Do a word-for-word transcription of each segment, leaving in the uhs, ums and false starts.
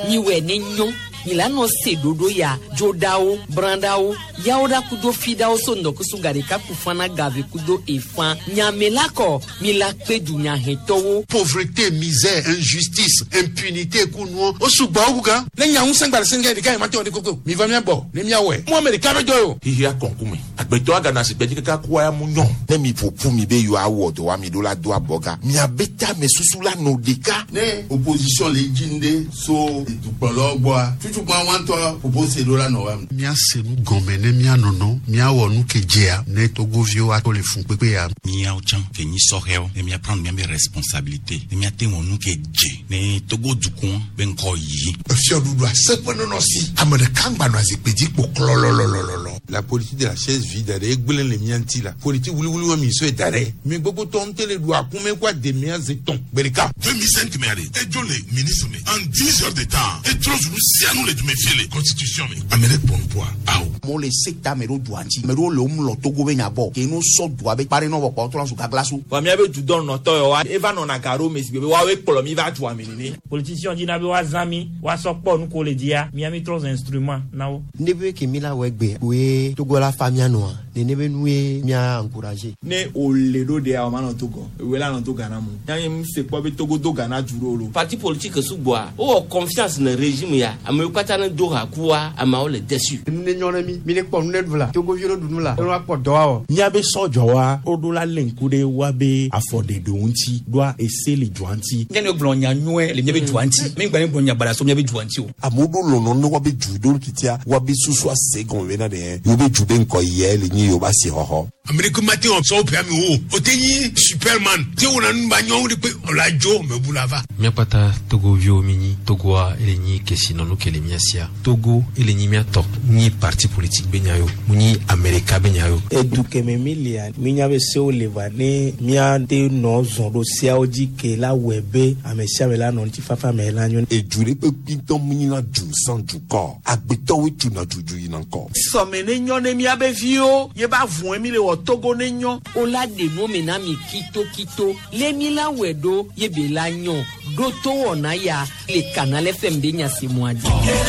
ni we ni nyon ilano sedodo ya jodao brandao yaoda kudo fidao sondo kusugare ka kufana gave kudo efan nyamelako milakpe dunya hetowo pauvreté, misère, injustice, impunité kuno osubauga le nyaun sangba senga de kai matio de koko mi va mi abo le mi awe mo america be joyo hiya konkume agbeto aga na sipeji ka kwa ya munyon ne mi popu mi be yo award wa mi do la do aboga mi abeta me susula no deka ne opposition le jinde so itupolo gboa tutu pa wan to propose do la no wa mi asenu gombe ne mi anono mi awo nu kejea ne Togo vio ato le fun pepe ya mi a ochan ke ni sorel ne mi a prendre mes responsabilités ne mi a te won nu keje ne Togo dukun ben ko yi fio dudu asepo no no si amade kangba no asepeji po klololololo. La politique de la chaise vide de egbelen le mianti la politique wuli wuli wa mi so etare mi gbogbo ton tele do akume kwa de mi azeton berika deux mille cinq mais allez et jo le ministre mais en dix heures de temps et trop nous si à nous les méfier les constitutions mais amener bon poids ah mo le secta mero duanti mero le um lo Togo be nyabo ke no so do abe pare no ko to so ka glasu wa mi abe du don no to wa eva no na karo mesi be wa we polo mi va tu amini politician di na be wa zami wa so po nu ko le dia mi ami trois instruments nawo nebe ke mila wegbe we Togo la famille noa ne nebe nuwe mi a encourager ne o le do de a ma no Togo we la no to Ghana mu yan se po be Togo do Ghana duro lo parti politique subwa o confiance na régime ya ame kwata na do ha kuwa ama o le déçu ne nyona mi mi le po net vla Togo viro dunu la no po do wa ni abe sojo wa o do la lenkude wa be afode do nti do a esele juanti ngene blonya nwe le nyebe juanti mi gba ni blonya bala so nyebe juanti o amudo lono no wa be judo kitia wa be susu asegon we na de yo be jude nko ye le nyi yo ba si hoho America matin on so permis o oteyi superman te wona nba nyon de pe la jo me bulava mi pata Togo vio mini Togo a ele nyi kesino no kele miasia Togo ele nyi mia top ni parti politique benyayo muni America benyayo eduke me milia minya be se o levane mia de no zondo sia oji ke la webe amesia me la no ti fafa me la nyon ejure pe pinto muni na ju san ju ko agbeto we tu na juju yin nko so me ne nyon ne mia be vio ye ba vun mi le wo Togo ne nyon o la de no me na mi kito kito le mi la wedo ye be la nyon do to wona ya le canal F M de nya si moadi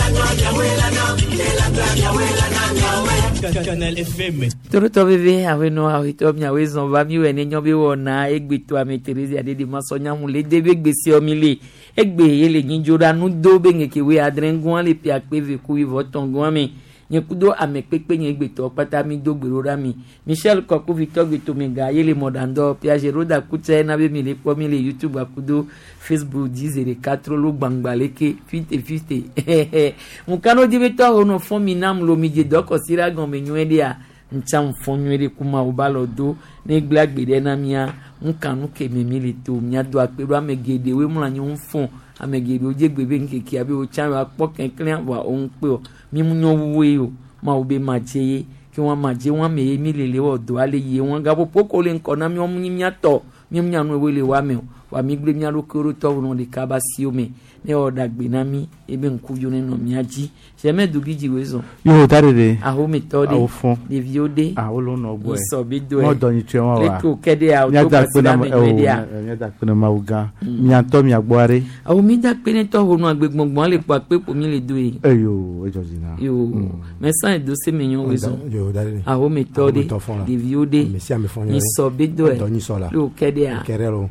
Canal F M toro to bebe awe no awe to mi awe zon ba mi we ne nyon be wona egbe to ame Teresa ade de masonya mu le de be gbe si omi le egbe ye le yin jora nu do be ngeke we adrengun le pi akpeve ku wi votongun mi nyekudo amekpekpe nyegbeto pata mi do gbero mi Michel Koko Victor gbeto mega yele modando Piaget roda kute na be mi le po mi le YouTube akudo Facebook dix quatre lo gbangbaleke fifty fifty mukano dibeto hono fon mi nam lo mi je doko sira gon me nwede a ncham fon nwede kuma ubalodo ne glagbede na mia mukanu ke me mi le to mi ado aperu amegede we mulanyi unfon amegede oje gbebe nkeki abi o chan wa poken clean wa on pe o mi mu nyon we o ma obe ma je ki won ma je won me mi lele odo ale ye won ga popoko le nko na mi o mu mi ato mi mu anu we le wa me wa mi gbe mi arokoro to won de ka ba si o me ne o dagbe na mi ebe nku yo ne no mi aji se me dugi ji we so yo darede aho mi to de de viode aho lo no boy so bi do e mo do ni twe won wa le ko kede a o to ba si na me media mi da pe na ma uga mi anto mi agbore aho mi da pe ne to hono agbegbongbon le pa pe po mi le do e eyo ejo jina yo me san do se me yon we so yo darede aho mi to de de viode ni so bi do e lo kede a kerero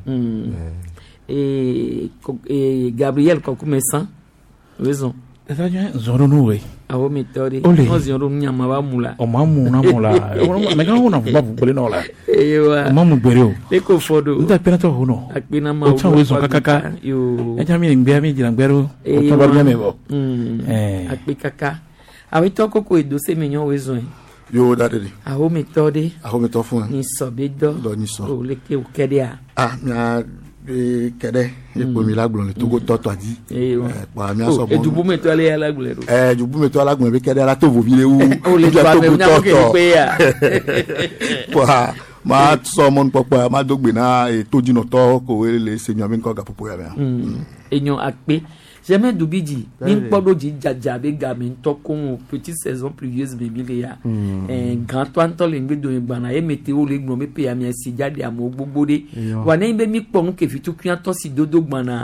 et et Gabriel Kokumesan raison Ezaje zoro nuwe awo metode o zoro nyama ba mula o mamu na mula me ga wona ba bole no la ewa o mamu gbere o e ko fodo nda pena to hono akpina ma o chawe zo kakaka yo e jami ngbe mi jira gbere o to ba jame bo eh akpikaka awi to koko edo se menyon wezo yo dadede awo metode awo meto fun ni so be do do ni so o leke o kede a ah na e kede e po mi lagbon le Togo toto adi eh pa mi aso bon e jubu meto ale alagbon ro eh jubu meto alagbon be kede ara to vo vile wu o le ba me na ko ke pe ya pa ma so mon popo ma dogbe na e to jino to ko we le se mi ami ko ga popo ya ba enyon akpe jamais dubiji ni podo ji jaja be ga me to kon petite saison pluvieuse be bi le ya eh grand to le ngbe do igba na e meteo le gbon me pe ya mi si jade amo gbogbo de wa na be mi po nke fitu kyan to si dodo gban na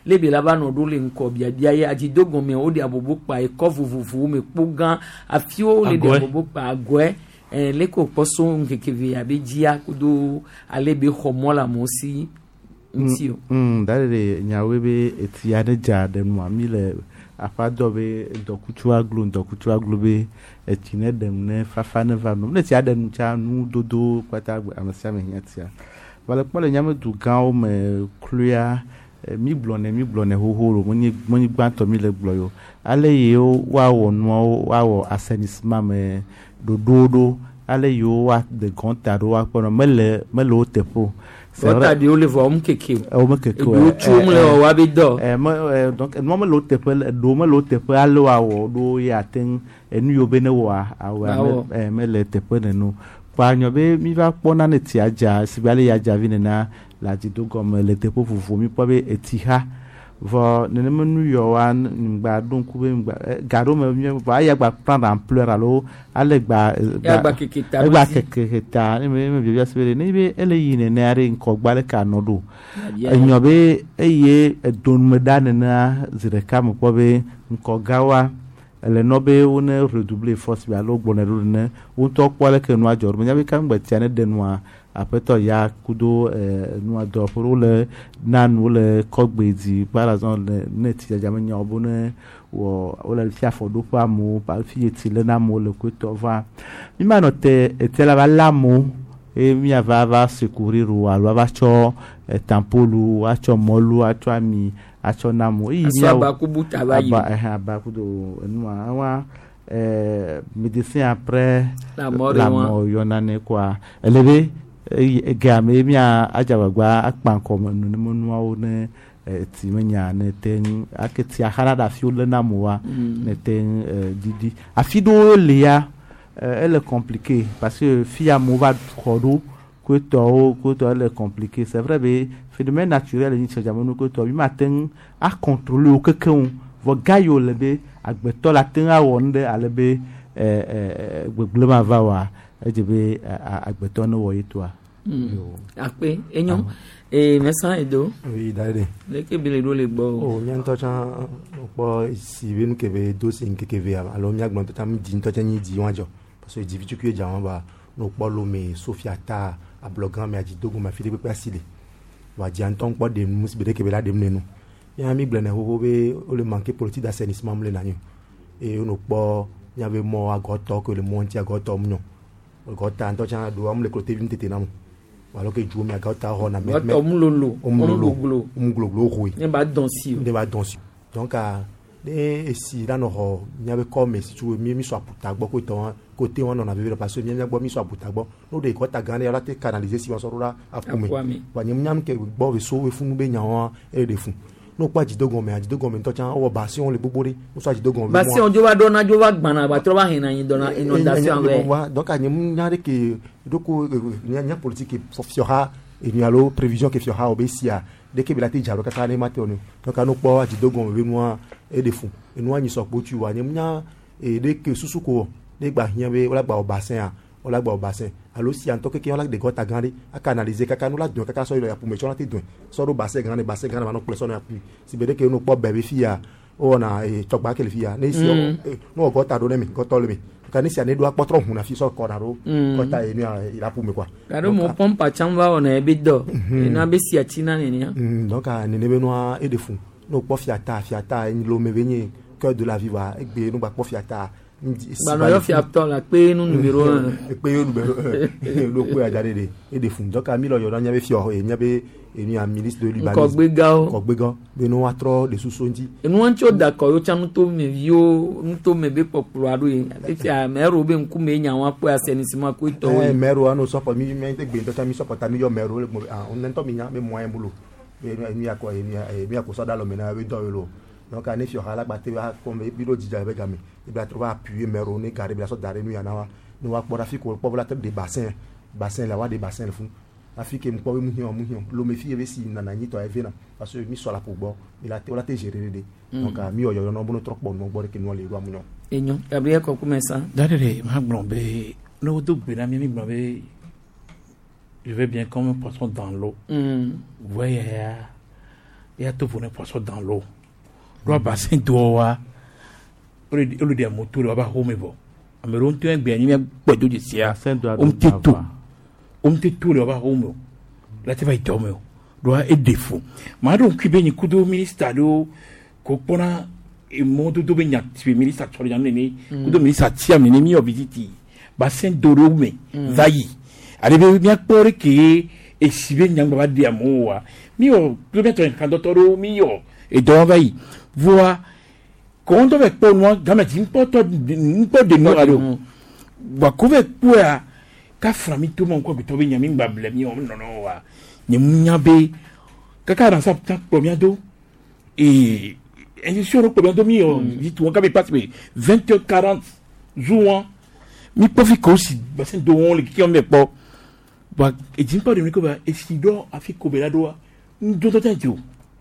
le be la ba no do le nko bia bia ye ati dogon me o de abobo pa e ko fufufu me po gan afio le de abobo pa agwe eh le ko poso nkeke vi abejia kudo ale be homo la mo si ntio mm dale nyawe be etia de jade no ami le afado be dokutu aglo dokutu aglo be etine dem ne fafa ne va no ne tia de nu cha nu dodo kwata amasia me hiatia wala pole nyame du gan o me kluya mi blone mi blone hohoro moni moni gbanto mi le gloyo ale yo wa wo no wa wo assainissement me dododo ale yo wa de contado wa pono mele mele o tepo c'est vrai de le voir mkeke o mkeke o chum le wa be do eh donc no me lo tepo do me lo tepo ale wa wo do ya ten enu yo be ne wa awa eh mele tepo ne no pa nyobe mi va pona ne ti aja sibale ya ja vine na la ti do comme le tepo fufu mi po be etiha vo ne me nu yo wan ngba don ku be ngba garo me mi va ya gba prendre en pleurs alo ale gba gba keketa gba keketa ni me me bia sibele ni be ele yine ne are nko gba le ka no do nyobe eye don me dan na zire kam po be nko gawa ele nobe one redoubler force bi alo gbone ru ne un to kwale ke no ajor me nyabe kan gba tiane de noa apeto ya kudo eh no ado pour le nan le kogbedi par exemple net ya jame nya obune wo o le fia fodo pa mo pa fi eti le na mo le kuto va mi ma note etela ba lamo e mi ava va secourir ou alo va cho tampolu wa cho molu a cho ami a cho namo i mi aba kubuta ba yi aba kudo no awa eh médecin après la mort la mort yonane quoi eleve game mia ajabagba akpanko manu ne monua o ne ti menya ne ten aketi ahara da fi ole na moa ne ten didi afido le ya elle est compliquée parce que fia mova kodo ko to ko to elle est compliquée c'est vrai be phénomène naturel ni tjamanu ko to bi matin a contrôler o kekun vo gayo le be agbeto la ten a wonde alebe eh gbeglema va wa ejebe agbeto no wo yitwa ape enyo e mesa edo oui dade le ke bile do le gbo o mi anto chan po si benu ke be do sin ke ke ve alo mi agbon to tam di nto chan yi di wanjo parce que di vitu ku ja wan ba no po lo me Sofia ta a blogan me aji dogun ma fi de pe asile wa di anton po de mus be de ke be la de mnenu ya mi glene ho ho be o le manquer politique d'assainissement mle nanyo e no po ya be mo agoto ko le monti agoto mnyo agoto anto chan do am le côté vin tete namu walo ke juo mi agota ho na me me omulolo omulolo omuglo roué ne ba donsi ne ba donsi donc a de si la no ho nya be comme si tu mi mi so aputa gbo ko ton côté on on a vu parce que mi nya gbo mi so aputa gbo no de ko ta gan ya la te canaliser si on so la apumi wa nyam nyam ke gbo we so we funu be nya ho e de fun no pa jidogon me jidogon me to chan o ba si on le bobore mo so jidogon ba si on jo wa dona jo wa gbana ba tro ba hin na yin dona inondation we donc a nyam nya de ke doko nya politique fiora et ni alo prévision que fiora obesia de ke bilati jaro ka ka ne matonu donc a no po jidogon we mo e de fun enu anyi so po tu wa nyam nya e de ke susuko de gba hian be ola gba obasen a ola gba obasen alo si anto ke ke ola de gota gande a canaliser ka kanu la don ka ka so ile ya pume chona ti don so do basen gande basen gande ma no pleso na pu si be de ke no po bebe fia o na e tokba ke le fia ne si no gota do ne mi gota le mi ka ni si ane do apotro hu na fi so ko na ro gota e ni ila pume kwa kado mo pompa chamba ona e be do na be si atina ne ni donc a ne ne be no e de fun no po fiata fiata ni lo me venye cœur de la vie va e gbe no gba po fiata ba no yo fiata la pe nu numero un e pe yo numero un lo pe ajade de e de fun donc a mi lo yo nya be fio e nya be e ni a ministre de l'urbanisme ko gbega o ko gbega be no atro de susonji e no ancho da ko yo chanu to me vio nto me be popular e fi a mero be nku me nya wa po assainissement ko to e mero ano so mi me te gbe to mi so pata mi yo mero le mo on nto mi nya me mo en bulo e mi akọ e mi akọ so da lo me na we do lo donc a ne fi hala gba te wa ko me bi lo jija be game e bi atro va appuyer mero ne carré bi so dare nu ya na wa no wa po rafi ko po la tête des bassins bassin la wa des bassins le fun Afrique me powe muhion muhion lo me fi ebe si na na nyito e vena parce que mi so la pour bo il a te la te gérer de donc a mi oyo no bono trop bon mo gbore ke no le ru amunyo enyo Gabriel ko commença dadere ma blombe no do be na mi mi blombe je vais bien comme un poisson dans l'eau mm voyez et à te voler poisson dans l'eau. Doit bassin d'oa. Au lieu de moto, le va home bon. Ameron tu un bien, il y a pas de sia. On te tout. On te tout le va home. Là tu vas y tomber. Doit être défaut. Mais donc qui béni coup de ministère do kopona et monde do béni activé ministère sur les années. Coup de ministère tiam les mi visite. Bassin d'orome vailli. Allez bien pour que et si bien n'y a pas de amour. Mio, tu mets un candidato mio et donc vailli. Vois quand on va pour moi dans ma team pas de pas de nous alors. Vois couvert pour ka frami tout mon quoi que tu viens min bable mi non non wa. Ni munyabe kaka dans ça combien d'eau et et sur combien d'eau mi dit tout on ka passe vingt heures quarante jours mi profite aussi bassin d'eau les qui ont mais pas bah et dis pas de me quoi et si do a fait kobela do do to tanto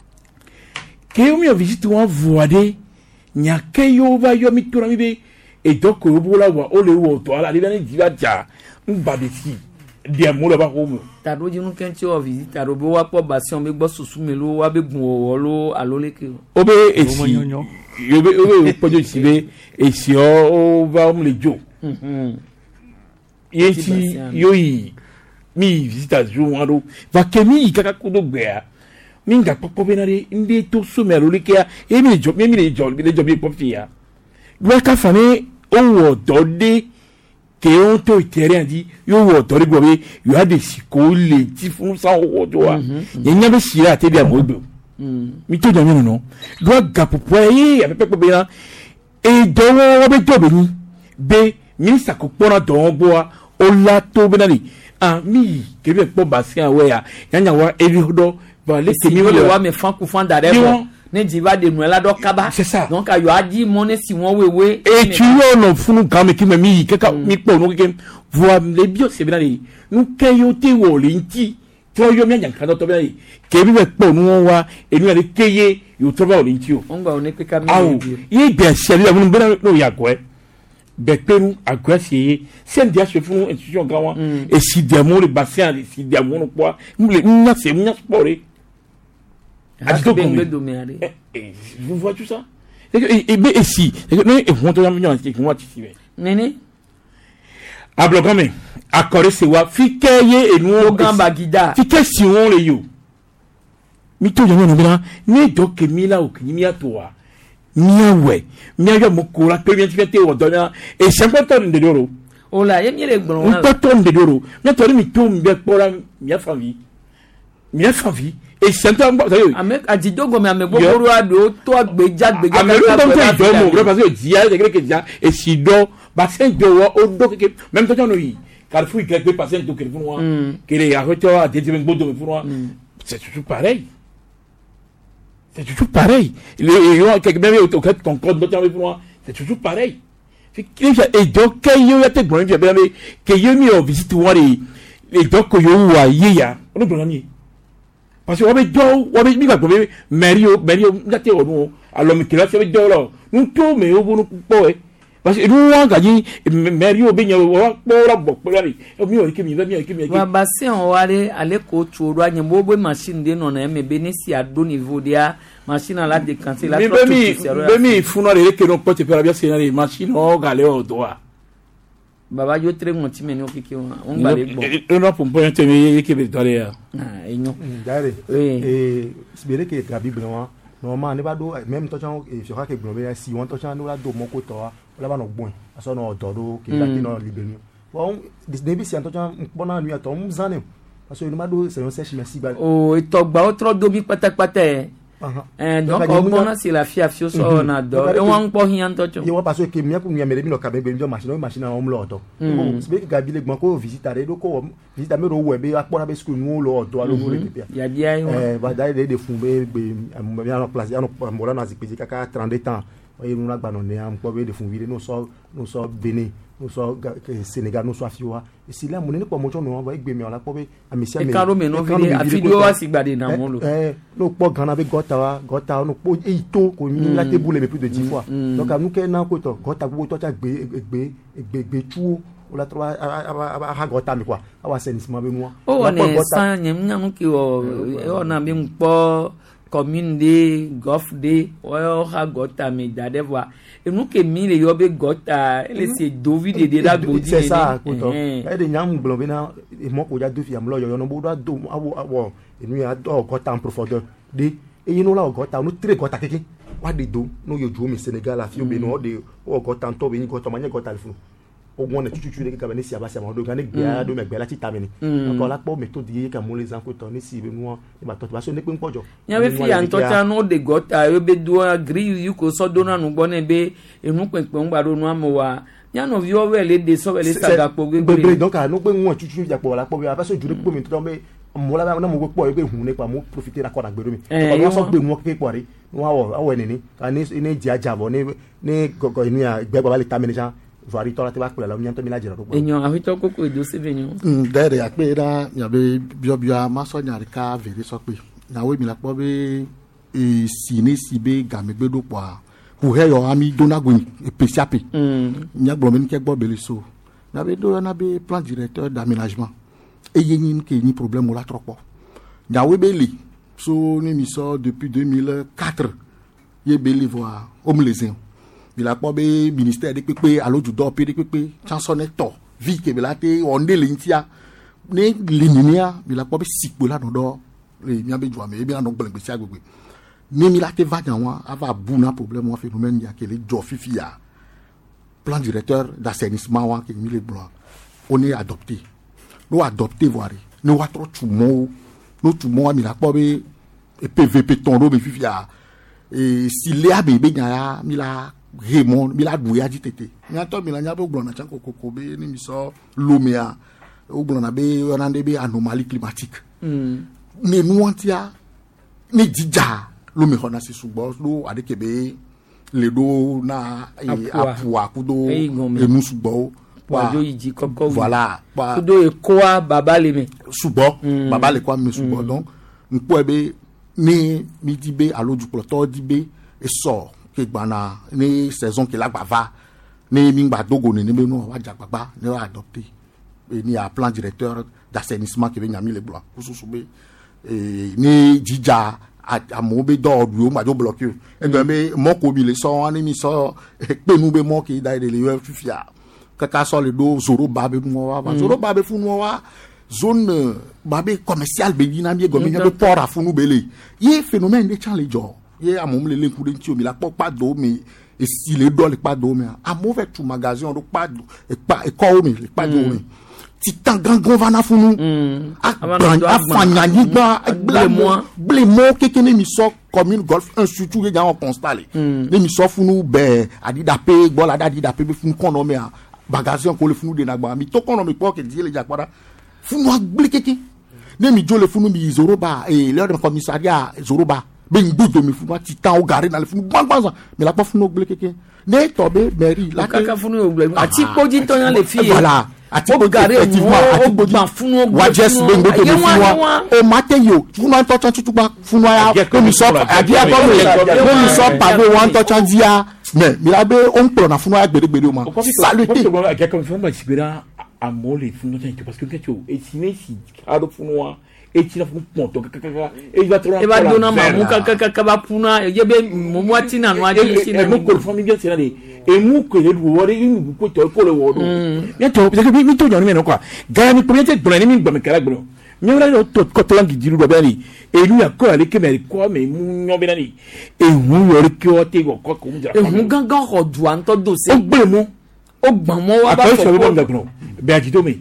que eu me visite uma voade nya que eu vai eu me tura mi be e donc eu vou lá o le o to ala ali ni diva ja mba de si de amor ba ko mo ta do jinu kan ti o visite ro bo wa po basion me gbo susu me lo wa be gun o lo alole ke obe e si yo be obe po jo si be e si o va o le jo mhm ye si yo yi mi visita jo wado va ke mi kaka ko do gbe a minga popo benare ndi to sumelo likia e mi jo mi mi jo mi jo mi popia gwa ka fane o wo dode ke on to itere ndi yo wo dore gbo be you had the school ti fun sa o do wa yenya be shira te bia mo gbo mi to jo mi no gwa ga popo e ya pepe bena e do wo be jo be ni be minister ko pona do gbo wa o la to benare ah mi ke be po basia we ya yanya wa evi hodo bon les si le wa me fan ku fan dare bon ne diva de noela do kaba c'est ça donc ayo adi money si won wewe et tu yo no funu ga me ki me mi keka mi po no ke voir les bio c'est bien ali nous kayo te wo linti to yo mi anyan kan to bien ke bi be po nu wa e ni ale keye yo to ba o linti o on gba o ne pe ka mi ye be se le mu be no ya ko e be pe nu agwa se se ndia se funu institution ga wa et si de mo le bassin si de mo no po le nya se nya sport vous voyez tout ça et et si et on te donne un petit moi ici nene ablogame accorder c'est wa fikeye et nous gamba guida fike si on le yo mi to yo no bina ni doke mi la o kini atoa mi awe mi ayo mo ko la pe mi ti fete o dona e se ko to de doro o la ye mi le gbon wa to to de doro mi to mi to mi be pora mi afavi mi afavi et c'est un peu avec adidogo mais avec bokoro ado to agbeja agbeja avec le temps de mo vrai parce que dia c'est que dia et si do bassin do o do que même temps no yi Carrefour il quelque passer do que pour que les arrêter à des ben bodo pour moi c'est toujours pareil c'est toujours pareil les yo quelque même au cas ton code do pour moi c'est toujours pareil et donc que yo ya te bon bien bien que yo mi au visite wari et donc yo wa ya on do ngami parce que on veut do on veut mi ga gobe mario mario ngate onu alo mi kila se be do lo nto me obo no po e parce que nous on gagne mario be nyo wa po la bo po la mi mi o kimi mi o kimi wa basi on wale ale ko choro anya mo bo machine de no na me benesi a do niveau dia machine la décanter la trop mi be mi funo le ke no po te per bien c'est machine o gale o do a baba yo tre mo ti me no kiki on ba le bon no pour point te me ke be dole ya ah enyo dare eh sibere ke ka bible wa normalement ne ba do même to chan e so ka ke gbo be si won to chan do la do mo ko to wa la ba no gbon aso no do do ke la ke no libenu bon debi si an to chan bona nu ato mu zane parce que no ma do se no search merci ba o to gba o tro do mi patakpata eh donc o bona si la fia fio so na do e won po hian to cho ye wa parce que mi ku mi amere mi no ka be be machine machine on lo to bon se be ke gabi le gbon ko visitare do ko visita me ro we be apora be school nu lo to alo re pe ya dia eh ba dai de fun be be mi an place an mo la na zi pe kaka trente ans e nu na gba no ne am po be de fun vide no so no so Benin no so Sénégal no so afiwa e si la mo ne po mo cho no ba gbe mi la po be amisia me e karo me no vide afido wa si gbade na mo lo eh no po gana be gota wa gota no po e to ko ni la te boule me plus de dix fois donc anu ke na ko to gota bo to cha gbe gbe gbe gbe tu o la trois a gota mi quoi awa assainissement be mo o ne san nyem nyam ki o o na bi mpo commune de golf de o ha gota me dade voa et nous que mi le yobe gota le c'est dovi de de la godi c'est ça koto e de nyam globé na e mo ko ja do fi am lo yo no bo do awo awo e nu ya do gota en profondeur de e yino la gota no tre gota keke wa de do no yo ju mi Sénégal la fi o be no de o gota to be ni gota manye gota le fu ogun ọ̀nà tututu de kaba ne si abasi amado gane gbia do me gbia lati tamini ko la po méthode yi ka mo les en ko to ni si be nu e ba to ba so ne pe npojo nya be fi an to ta no de gota yo be do agree you ko so do na nu gbo ne be enu pepe ngba do nu amowa nya no vi o we le de so we le saga po gbegbe donc a no pe won tututu ja po la po be abaso jure po mi to be mo la na mo gbo po e pe hun nípa mo profiter akọ na gbero mi ko won so pe mo ke po re won awo awo ni ni ka ni ni ji ajabo ni ni gogo ni a gbe ba le tamini ja vari tola te va kula la unyanto milajero ko enyo ahito koko edo sevenyo ndere akpe da nyabe biobia maso nyari ka veri so pe na we mi la po be e sine sibe gamegbe do po hu he yo ami dona go especiape nya gbo men ke gbo bele so na be do na be plan directeur d'aménagement e yin ke ni problème la trop po nya we be li so ni mi so depuis deux mille quatre ye be li voir homme les il a pas be ministère de pepe alo judo pe de pepe chansonneto vi ke belate onde lintia ne linia il a pas be sikpo la do le mi abe joa me e bi na no gbele gbesi agbegbe ni mi la te va jan wa ava buna problème wa phénomène ya ke le jo fifi ya plan directeur d'assainissement wa ke mi le blanc on est adopté nous adopté voir nous wa trop tumo nous tumo mi la pas be e P V P tondo me fifi ya e si le abe be nya mi la Raymond mila douya di tete nyato mila nyabo glona chanko kokobe ni miso lumia o glona be onande be anomalie climatique mm. ne nuantia ni dija lumi hona si subo lo adekebe le do na e apua kudo e nu subo wa jo yiji koko voilà kudo e koa baba le me subo mm. baba le kwa me subo mm. donc npo ebe ni mi dibe alo du ploto dibe e so ke gbana ni saison ke la gbava ni mingba dogo ni be no wa jagbagba ni wa adopté et ni a plan directeur d'assainissement ke be nyami le blanc kususu be et ni jija a mo be do du o ma jo bloqué e be me mo ko bi le so ani mi so pe nu be mo ke dai de le fifia kaka so le do zoro ba be nu wa zoro ba be fu nu wa zone ba be commercial be dina mi go mi be port a fu nu be le ye phénomène de chan le jo ye amom le lenku de ntio mi la pa do mi e si le do le pa do mi a mauvais tout magasin do pa do e pa e ko mi le pa do mi ti tan gangan vana funu a a fanya ni gba ble mo ble mo kekene mi so commune golf un surtout ge ga on constater ni mi so funu be adida pe gbo la adida pe be funu kono mi a bagage ko le funu de na gba mi to kono mi po ke di le jakpada funu a ble keke ni mi jo le funu mi zoroba e le de commissariat zoroba ben budo mi fu ti tan o gare na le fu gbangban mais la pas fu no gble keke ne tobe mairie la kaka fu no gble ati poji to yan le fi voilà ati o gare effectivement o gba fu no wa just ben go to mi fu wa o mate yo fu no to chan tutuba fu no ya ko mi so adia ko mi ko mi so pa be wan to chan dia mais mi la be on pro na fu no ya gbere gbere o ma saluté ko ga ko fu ma sibira amole fu no chan parce que que e sinesi ado fu no e tira fu ponto kaka e va tro e va dona ma mu kaka kaka ba puna ye be mo mwati na no adi sina mo ko famille sina de e mu ko le wori mu ko to ko le wodo ya to parce que mi to joni me no kwa ga mi premier gbon ni mi gbon me kala gbon mi wala no to ko to langi diru do be ni e lu ya ko ale ke me ko me mu nyo be na ni e mu yo ri ki o te go ko ko mu jara e mu gangan ho du an to do se o gbe mu o gbon mo wa ba ko ko be agito mi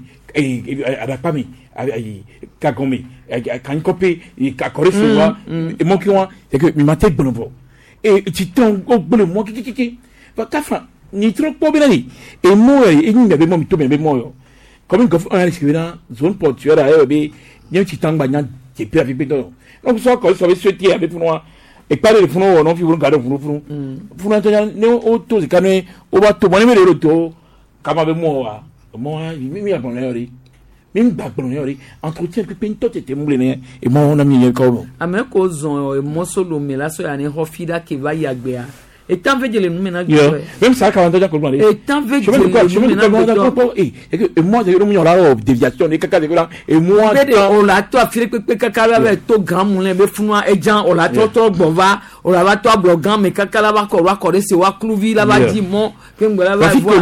e adapa mi ayi kagomi kan copy ka correction wa e mo ki won e que mi ma te gbon bo e ti ton o gbole mo kikiki va ka fa ni trop po bi na ni e mo e ni be mo mi to be mo yo comme que on a écrit dans zone portuaire à be ni ti tan gba nya ti pe afi pe do donc so ko so be souhaiter avec pour moi e parler de funo non fi won garder funo funo funo to ne o to se kanwe o ba to mo ni me le to ka ma be mo wa mo mi mi abon le ori mi gba gbon le ori entretien pe pe to tete mo le ne e mo na mi ye ko ame ko zon e mo solo me la so ya ni hofida ke va yagbe a et tant fait le numena même ça quand on doit comprendre et tant fait le numena et moi j'ai le million là déviation et caca et moi on l'a toi fait que caca là to grand moulin be funwa e jan on l'a to to bova on l'a to blogan mais caca là ba ko wa ko se wa clouvi là ba di mon que ngala ba voir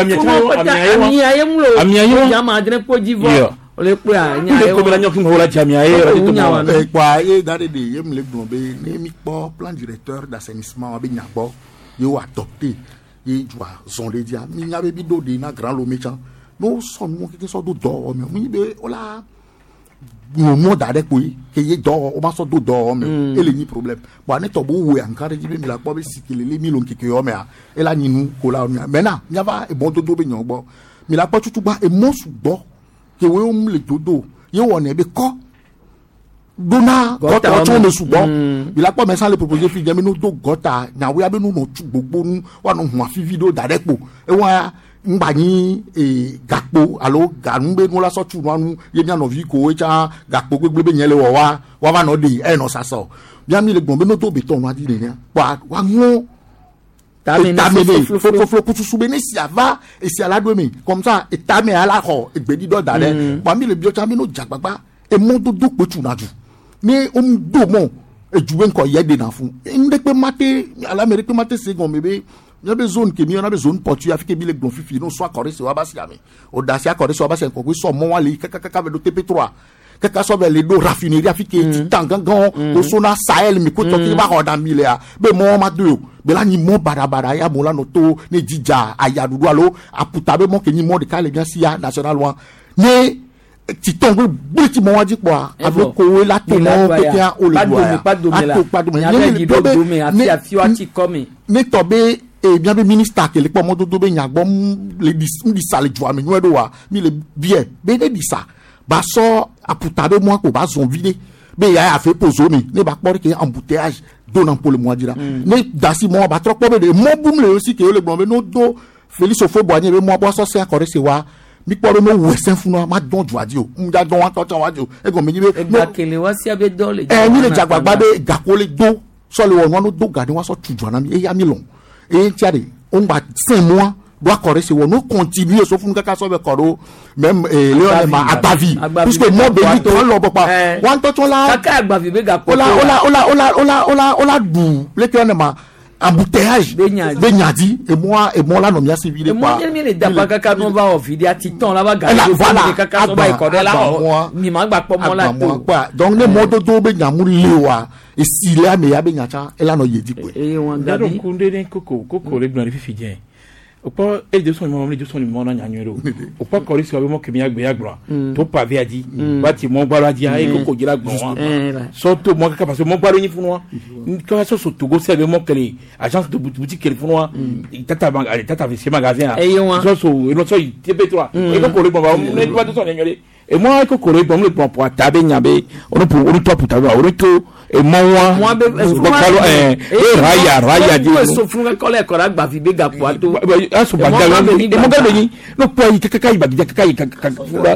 ami aye mulo ami aye ya ma dre ko d'Ivoire ole pe a nya e ko la nyokin ho la jamia e ra to e kwa e dare de yem le gbon be ne mi po plan directeur d'assainissement be nya po yo adopté ye jwa zon le dia mi nya be bi do de na grand lo méchant no son mo ki so do do me mi be ola mo mo dare ko ke ye do o ma so do do me ele ni problème bo ne to bo we ankare ji be mi la po be sikile le mi lo nkeke yo me a e la nyinu ko la me na nya va e bon do do be nyon gbo mi la po tutu ba e mo su gbo que we um le dodo ye won e be ko dona gota o me sugbon bi la po me san le proposer fi jemi no do gota na we abenu no tu gbogbo nu wa no hu afi video darepo e wa ngba yin e gapo alo ganu be no la so tu no ye nya no vi ko e cha gapo gbegbe be yen le wo wa wa ba no de e no saso bi ami le gbon be no to be ton wa di ne wa wa ngo tamene flo flo kutu subene si ava et si ala domi comme ça et tamé ala ko e gbedi do dale pa mi le bio chamino jagbagba e mo do do petu na ju ni o m do mo e juwe nko ye de na fun nde pe mate ala amerique mate se gon bebe ya be zone ke mi na be zone portu afike bi le gbon fifi no so akore se wa ba si ami o da si akore se wa ba se nko ko so mo wa le kaka ka be do T P trois kaka so be le do raffinerie afike titan gangan ko so na Sahel mi ko to ki ba ho da mi le a be mo ma do be la ni mo barabara ya mo la no to ni jija aya dudu alo aputa be mo ke ni mo de ka le gan si ya national one ni titan go bi ti mo wa ji po ave ko we la to mo pe ki a o le do ya pas do me la pas do me ni do do me afi afi wa ti come ni to be e bien be minister ke le po mo do do be nya gbo le di di sale jo ami nwe do wa mi le bien be de di sa ba so aputa be mo ko ba zon vide be ya a fait pozo mi ne ba por ke embouteillage donnant pour le mois dira ne dasi mo ba trop be de mo boum le aussi ke le bon be no do Félix Ofo Boigny be mo bo so se akore se wa mi por no wesen funu ma don juadi o mu da don wa to ton wa jo e go mi be e gba kele wa si abe do le e mi le jagbagba be gakole do so le won no do gade wa so tuju ana mi e ya mi lon e tiare o ngba cinq mois doit correr c'est on continue sauf nous kaka so be koro même eh Léon ma Agbavi puisque moi be ni to lo papa wan to to la kaka Agbavi be ga ola ola ola ola ola ola ola du le Léon ma embouteillage be nyadi et moi et moi là non bien civil et moi je me da pas kaka non va au vidéo titan là va ga kaka so ba ikode là mi ma gba po mo la to donc le mode do be nyamu lewa et si là me ya be nyacha e la no yedi ko e won ga bi kunde den koko koko le blanc fi bien o pa e de son mo le de son mo na nyanyero o pa ko ri so be mo ke mi agbe agba to pa vi adi ba ti mo gba adi ai ko ko jira gbo so to mo ka parce mo gba ni funwa ko so so to go se be mo kele agence de boutique kele funwa tata bank tata vi magasin so so e no so T P trois e ko ko le ba mo ne ba de son nyanyero e mo ko ko le ba mo le pon pour tabe nyabe o no pour o to pour tabe o no to e mo wa mo be eh e raya raya di so fun ko le ko ra gba fi be ga po to aso bagala e mo ga ni no po yi kaka yi bagija kaka yi kaka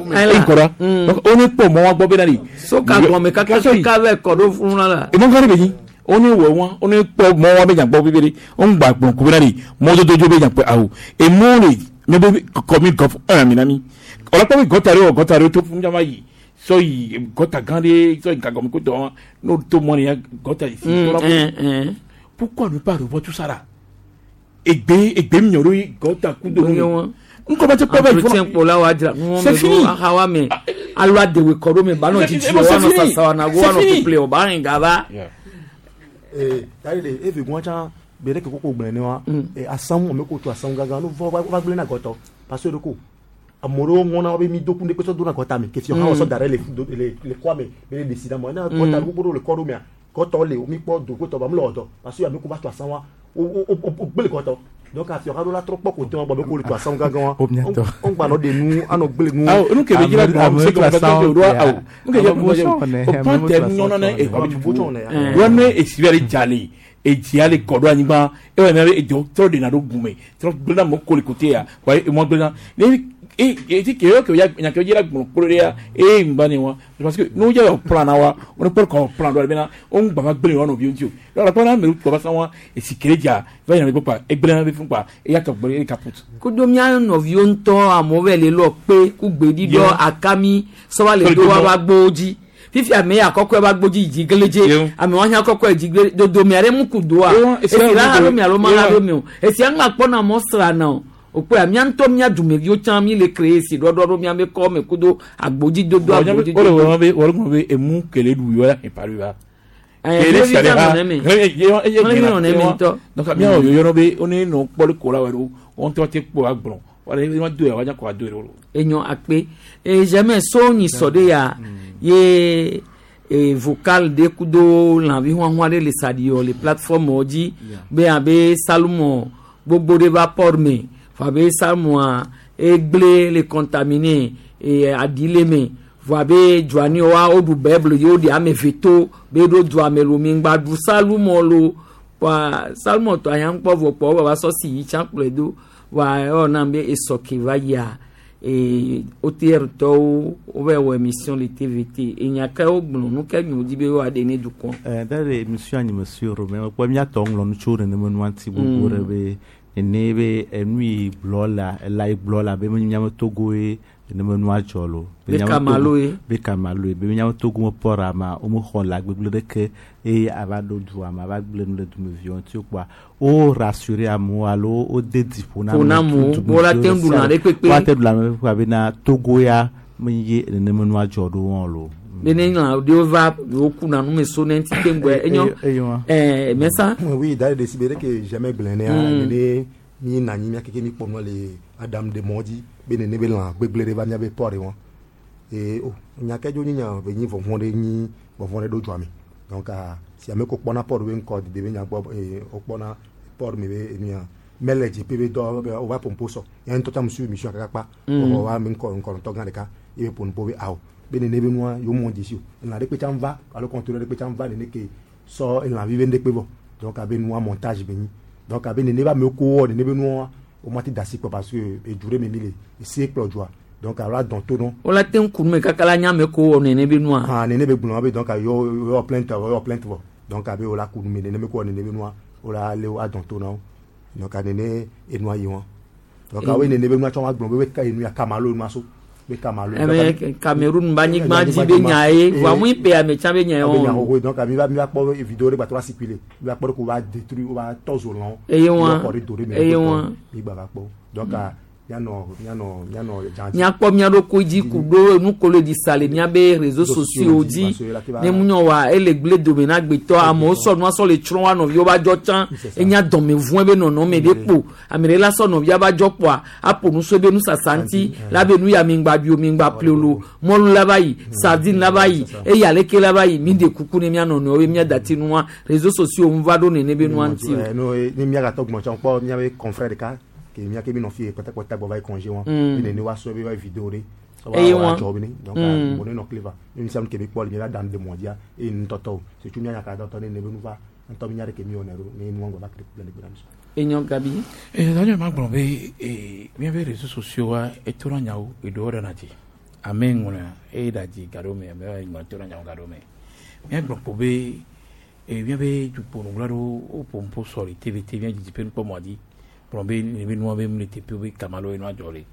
e ko ra o ni po mo wa gbo be na ni so ka ko me kaka so ka be ko do fun la e mo ga be ni o ni wo won o ni po mo wa be jan gbo bibere o ngba gbon ko be na ni mo do dojo be jan pe awo e mo ni me be ko mi go un mi na mi o la po mi gotare o gotare to fun jama yi so yi gota gande so ka go mi ko to no to mo ni gota ici pourquoi ne pas revoir tout ça là egbe egbe mi oro gota kudo ni nko ba te ko ba fun po la wa dira c'est fini hawa me alwa de we koro me ba no ti ti wa no sasa na go no to play o ba rin gaba eh dari de e fi gwan cha bere ke koko gbere ni wa e asan o me ko to asan gaga no vo ba gbere na goto parce que ko amoro ngona be mi dokunde ko so do na gota me ke fi ha so dare le le le kwa me be décide mo na gota go le koro me ko to le o mi po do ko to ba mo lo do parce que ya me ko ba to asan wa o o gbele ko to donc a fi ha do la trop po ko te ba be ko le to asan gaga wa on gba no de nu ano gbele nu ah nu ke be jira ko se ko ba to do ah nu ke je ko o pa te mi no na e ko bi bo chon na do ne e si very jali e jiale kodo anigba e we me e docteur de na do gume trop gbele mo ko le kote ya wa e mo gbele ni et et ti que que ya nya que ya bon pour ya e mbani wa parce que nous ya plan na wa on peut qu'on plan do bena on ba ma gbele on bi ntio do la plan me ko ba sanwa e si kereja va ya me pa e gbele na be fun pa e ya to gbele e kaput ko do mi an no vi on to amovele lo pe ku gbedi do akami so wa le do wa ba gboji fifi ame akoko e ba gboji jigeleje ame wa nya akoko e jigele do do mi are mu ku do a e si ra ro mi aro ma ro mi o e si an ma po na mo sra na o pe ami an to mi adumevi o chan mi le create si do do mi ame ko me kudo agboji do do agboji o lo be o lo be emu kele du yo e paru ba kele si ale ha donc mi o yo no be oni no poli ko la we on to te po agbon wale ma do ya wa nya ko ado ro enyo akpe e jamais so ni so de ya ye e vocal de kudo l'envie ho ho le sadio les plateformes oji be abe salumo gbogbo de va porme fabe salmoa egle les contaminés et adileme vabe joani wa odu bible yo di ame veto be do do ame lo mi ngba du salumo lo wa salmo to ayan po vo po baba so si yi chan pledo wa o na be esoki va ya e otier to o be wo émission le T V T e nya ka ogbun nu ka nyu di be wa de ne du kon eh dare émission ani monsieur Romain ko mi atong lo nu chore ne mo nwanti bo rebe enebe enui blola like blola be nyama Togo e ne mo nwa jolo be kamalo e be kamalo e be nyama Togo mo pora ma o mo khola gbegble de ke e avado du ama va gble no de me vion ti kwa o rassurer amo alo o dedi pona mo bola tendu na re pepe wa te la me kwa be na Togo ya mye ne mo nwa jolo won lo bene na de va oku na no me so nenti kengwe enyo eh mesa oui d'ailleurs de sibere que jamais blene a ne ni na ni mi keke mi pono le Adam de Modi bene ne be la gbegbere ba nya be pore won e o nya kejo ni nya be ni fofon de ni fofon de do joami donc a si ame ko pona pore we nko de be nya gbo e o pona pore mi be ni a meleji pe be do o va pomposo en to tam su mission akapa o wa mi nko nko to gan de ka e be pon po be aw bene ne be noa yo mon disi na de pe chan va alors contrôler de pe chan va ne ke so en la vive de pe bo donc a be noa montage be ni donc a be ne ba me ko ne be noa o mati dasi parce que e dure me mille e se plojua donc ala don to non o la ten ku me kakala nya me ko ne ne be noa ah ne ne be gbon be donc yo yo plainte yo plainte bo donc a be o la ku me ne me ko ne ne be noa o la le o don to non donc a ne ne e noa yi won donc a we ne ne be noa chon wa gbon be ka enu ya kamalo ma so eh Cameroun bani gbaji be nyae wa mu pe ame cha be nyae on donc mi va mi va po vidéo re ba to circuler mi va po ko va détruire o va tozo lon e won e won mi ba ba po donc ya no ya no ya no nya po mi ado ko ji ku do nu ko le di sale mi abe réseaux sociaux di ne mu nyo wa ele gle do be na gbe to amo so no so le tron wa no yo ba jo chan e nya don me vun be no no me de po amire la so no ya ba jo po a po nu so be nu sasanti la be nu ya mi ngba bi o mi ngba plolo mo lu la bayi sardine la bayi e ya le ke la bayi mi de kuku ne mi ano no we mi adati nu wa réseaux sociaux on va donner ne be nu anti no ni mi ga to gbon chan po mi ave confrère de ka que mi akemi no fi peut-être peut-être va congé won ni ni wa so be va vidéo re so wa job ni donc on no clever ni sam ke be ko li la dan de mondia et ni toto c'est tu mi aka toto ni ne be nu va en to mi nyare ke mi onero ni nu ngo ba kre plan de grand e nyon gabi e danyo ma gbon be e mi ave réseaux sociaux wa e to ranyao e do ora na ti amen ona e da ji garo me me wa to ranyao garo me mi gbon po be e mi ave ju po no glaro o pompo sori T V T mi ji pe po mo di prombe ni be no be mi te pe be kamalo e no ajore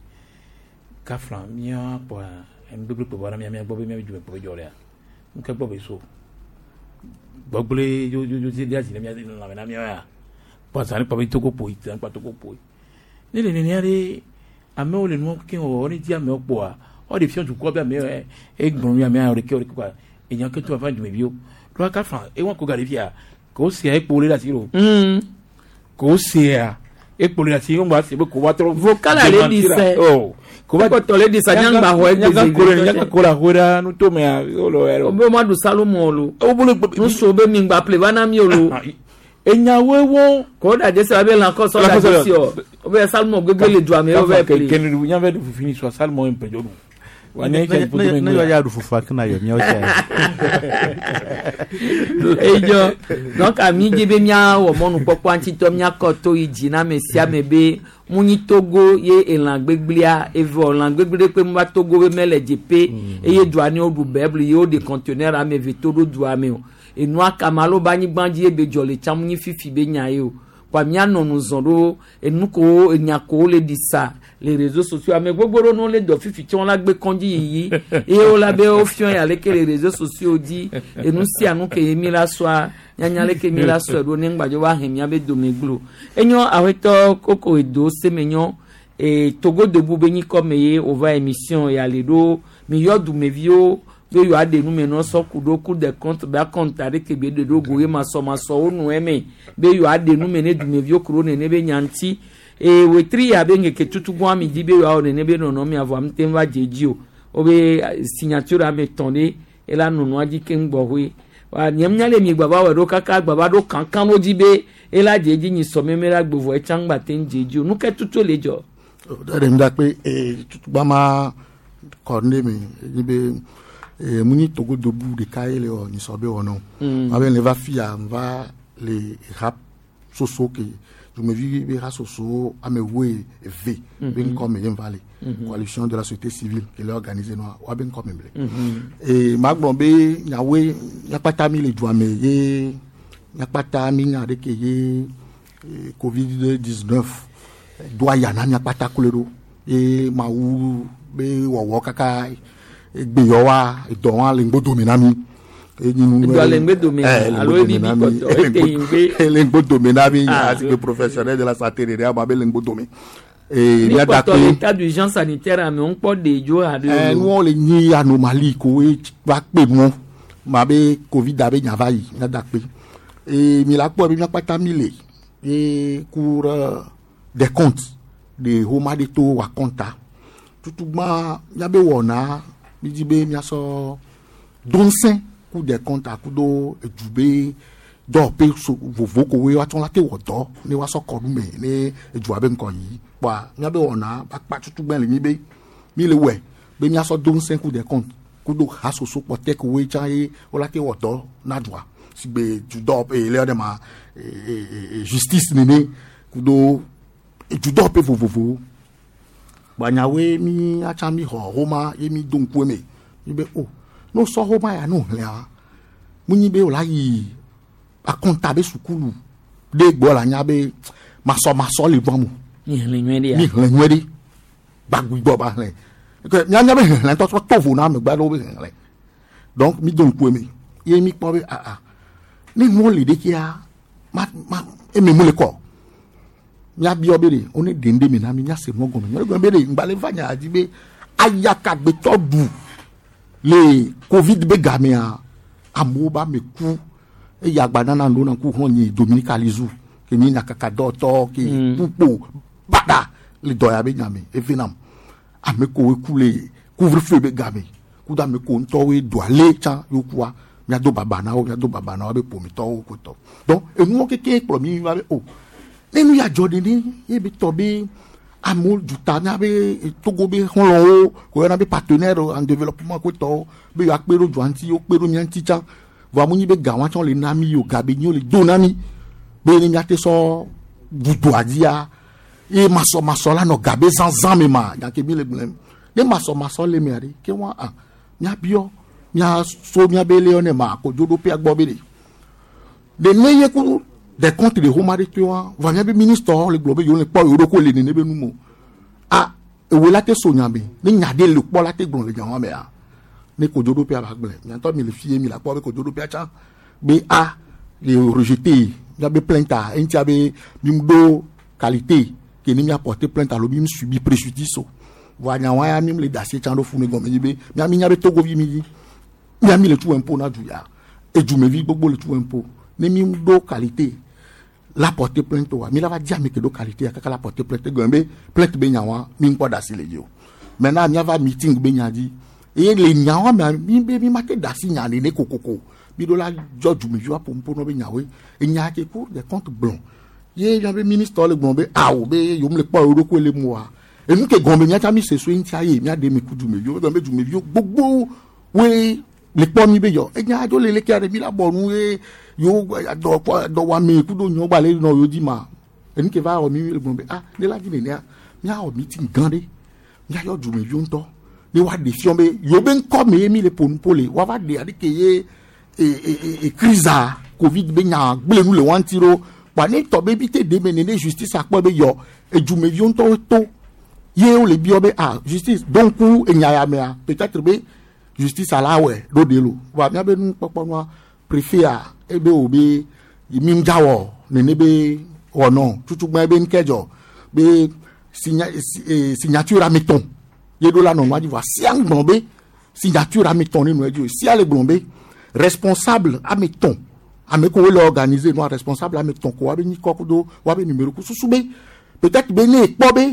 ka flan mia po en double po bara mia mia gbo be mi ju pe jore a nka gbo be so gbogbole yo yo yo ti dia ti mia ti na na mia ya pa sa ni pa be to ko po ita pa to ko po ni le ni ari ame o le no ke o ni ti ame opo a o de fion ju ko be ame e gbon mi ame a o de ke o de ko e nya ke to fa ju me bi o do ka flan e won ko gari fia ko se e po le la ti ro mm ko se a e poli la si on va se ko wa tro vocal ale di se oh ko va ko to le di sa nyangba ho e de ko le nyaka ko la hora nu to me o lo ero o be ma du salomo lo o bo nu so be mi ngba play bana mi o lo enya wewo ko da je se be la ko so da si o o be salomo gbegbe le du ame o be ke ke ni nya be du fini so salomo en pejodu ne yɔ ya du fufu akina yɔ miawo cɛ. edzo donc ami dze be mia wɔ mɔnu kpɔkpɔ antitɔ mia kɔ to yi dzi na me sia me be mu nyi togo ye elã gbegblea eve elã gbegble pe mu va togo be mele dzepe eye dua ni o du bɛbli ye o de conteneur ame eve to do dua me o enua kama alo ba anyigba dzi ebe dzɔ le tsam nyi fifi be nya ye o kwa mia nɔnu zɔn ɖo enu ko enya ko le di sa les réseaux sociaux ame gbogbo ɖo no le dɔ fifi tí wọn la gbé kɔndzi yiyi eye wo la be wo fiɔ ya leke les réseaux sociaux di enu sia nu ke mi la sɔa nyanya leke mi la sɔe ɖo ne ŋgbadzɔ wa hɛn mia be dome glo enyo awetɔ koko edo semenyo e togo debu be nyi kɔme ye ova émission ya le ɖo mi yɔ dumeviwo be yo ade nu me no so kudo ku de compte ba compte are ke be de do go ye maso maso onu eme be yo ade nu me ne dumevio kro ne ne be nyanti e wetri ya be ngeke tutu gwa mi di be yo ne ne be no no mi avo am temva jeji o o be signature am tonde e la no no aji ke ngbo we wa nyam nyale mi gbaba we do kaka gbaba do kankan o di be e la jeji ni so memera gbovo e changba ten jeji o nu ke tutu lejo o de mda pe e tutu gba ma korne mi ni be et muni togo debout de caille le ni sobe ono avec les va fia va les rap soso que je me vis les rap soso à me oui v ben comme bien valley coalition de la société civile qui l'a organisé no wa ben comme et magbombe nyawe nyapata mi le douame ye nyapata mi nya de ke ye covid dix-neuf doa yana nyapata kulero et mawu be wo kaka egbeyo wa idon wa le ngbodo mi na mi eyin do le ngbodo mi alo bi bi koto e le ngbodo mi na mi as que professionnel de la santé de ya ba be le ngbodo mi e ni ada pe état d'urgence sanitaire mais on po de jo ade e won le yin anomalie ko e wa pe mo ma be covid abe nya vai ni ada pe e mi la po bi mi pata mi le e cour des comptes de homa de to wa compta tutugba ya be wona mi di be mi aso donsen coup de compte akudo ejube do pe so vovo ko we wa ton la te wodo ni wa so kodu me ni eju abe nko yi pa nya be wona ba pa tutugba le mi be mi le we be mi aso donsen coup de compte kudo haso so pote ko we chan yi o la te wodo na dua sigbe ju do pe le de ma justice ni ni kudo eju do pe vovo banyawe mi achami ho homa yemi donkwe me ibe o no so homa ya no lea munyi be ola yi akonta be sukulu de gbo la nya be maso maso le bomu ni le nwede ya ni le nwede bagbu gbo ba le ko nya nya be le to to tofu na me gba do be le donc mi donkwe me yemi po be a a ni mo le de kia ma ma e me mu le ko nya bi obere oni dende mi na mi nya se mo gon mi nya gon bere ngbale fanya ajibe ayaka gbe todu le covid be gamia amoba me ku e ya gba nana ndo na ku hon yi dominicalizu ke ni na kaka do to ke pupo bada le do ya be nyame e vinam ame ko we ku le couvre feu be game ku da me ko nto we do ale cha yokua nya do baba na o nya do baba na be po mi to ko to donc e mo ke ke pro mi va be o nenu ya jodi ni e bi to bi amul juta na be togo be honlo ko na be partenaire en développement ko to be ya pero joanti o pero nyanti cha va mu ni be gawan chon le nami yo gabe ni o le donami be ni ya te so budu adia e maso maso la no gabe sans zan me ma ya ke mi le blem de maso maso le me ari ke wa ah nya bio nya so nya be le one ma ko jodo pe agbo be de neye ku des comptes de Romari Tuan, va bien ministre, le globe, il n'y a pas de recours, les nébé nous. Ah, et où la te soignabe, ni n'y a des le poil à te bon, les gens, mais ah, ni ko jodo pe à bagble, n'y a pas de filles, mi la poire, ko jodo pe à chan, mais ah, les rejetés, il y a des plaintes à, il y a des bimbo qualité, qui n'y a porté plainte à l'obim subi préjudice. Voilà, on a même les daciers, chan, fou, mais gomme, mais a mis à togo vimi, mais a mis le tout impôt, na douya, et du me vis, beaucoup le tout impôt, mais mi do qualité. La porter plainte wa mi la va dire mais que do qualité akaka la porter plainte gombe plainte be nyawa mi nko dasi le yo maintenant mi va meeting be nyadi e le nyawa mi be mi make dasi nyane ne kokoko bi do la judge mi jo pour pour no be nyawe e nya ke pour des comptes blancs ye ya be ministre le gombe a o be yo me le pa euro ko le moi et nous que gombe nya tami se so ntia ye nya de me kudu me yo me du me yo gbogbo we le pomi be yo e nya jo le le kare mi la bonu e yo do do wa me kudu nyo gba le no yo di ma e ni ke va o mi le gombe ah de la gi ne nya nya o meeting gande nya yo du me yo nto ni wa de fion be yo ben ko me mi le ponu pole wa va de ade ke ye e e e kriza covid be nya gbele nu le wan tiro pa ni to be bi te de me ne justice apo be yo e du me yo nto to ye o le bi obe ah justice donc e nya ya me peut-être be justice ala we do de lo wa mi abe nu popo no préfet a ebe obi mi njawo ne ne be ono tutu gba ebe nkejo be signa signature à meton ye do la non wa di wa si ang gbon signature à meton ni no di si ale gbon be responsable à meton ame ko le organiser no responsable à meton ko wa be ni kokudo wa be numéro ku susu be peut-être be ne po be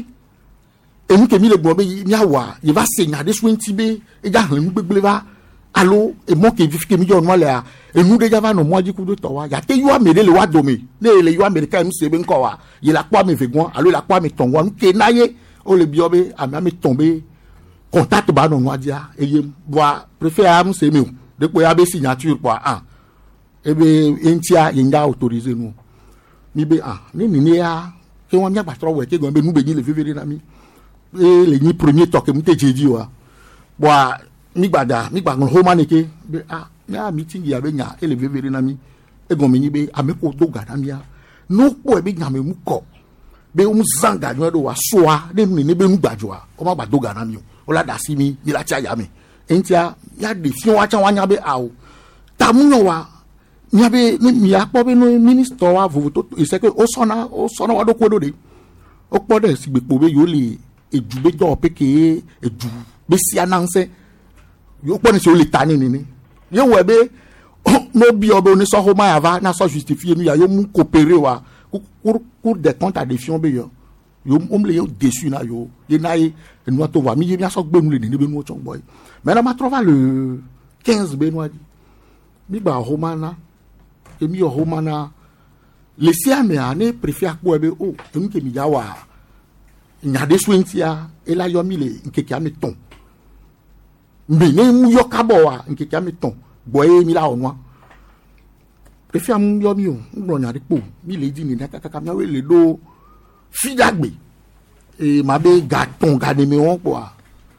et nous que mi le gbon be mi awa ye va signer de swinti be e ja han gbegbele va allo e mo ke vifike mi jo no le a e nu de java no mo ji ku do to wa ya te yo amere le wa do mi le le yo america mi se be nko wa ye la kwa me vegon allo la kwa me ton wa ke na ye o le bi obe ami ami tomber contact ba no no dia e ye boa préfet am se mi de ko ya be signature quoi ah e be entia ye nga autoriser nous mi be ah ni ni ya ke won mi agba tro we ke gon be nu be ni le vivere na mi e le ni premier toke mu te jeji wa boa mi gbada mi gba gon ho manike be ah na meeting ya be nya e le vivere na mi e gon mi ni be ameko do gada mi ya no po e be nya me mu ko be um zanga nyo do wa soa de ni ne be nu gbadua o ma gba do gada mi o la da si mi ni la tia ya mi entia ya de fion wa chan wa nya be awo tamunyo wa nya be ni mi apo be no minister wa vovo e se ke o sona o sona wa do ko do de o po de si gbepo be yo le eju be jo peke eju be si ananse yo po ni se o le tani ni ni yo we be no bi obe oni so ho ma ya va na so justifier mi ya yo mu coopérer wa cour cour des comptes à défiant be yo yo on le yo déçu na yo ye na ye no to va mi ye mi so gbe nu le ni be nu o chon boy mais na ma trova le quinze be no adi mi ba ho mana e mi ho mana le sia me ane préfet akpo ebe o enu ke mi ja wa nya de swintia e la yo mi le nke kia me ton mbe ne mu yo kabo wa nke kia me ton boy mi la onwa préfet am yo mi o ngro nya de po mi le di ni na kaka mi we le do fi dagbe e ma be ga ton ga de mi won po a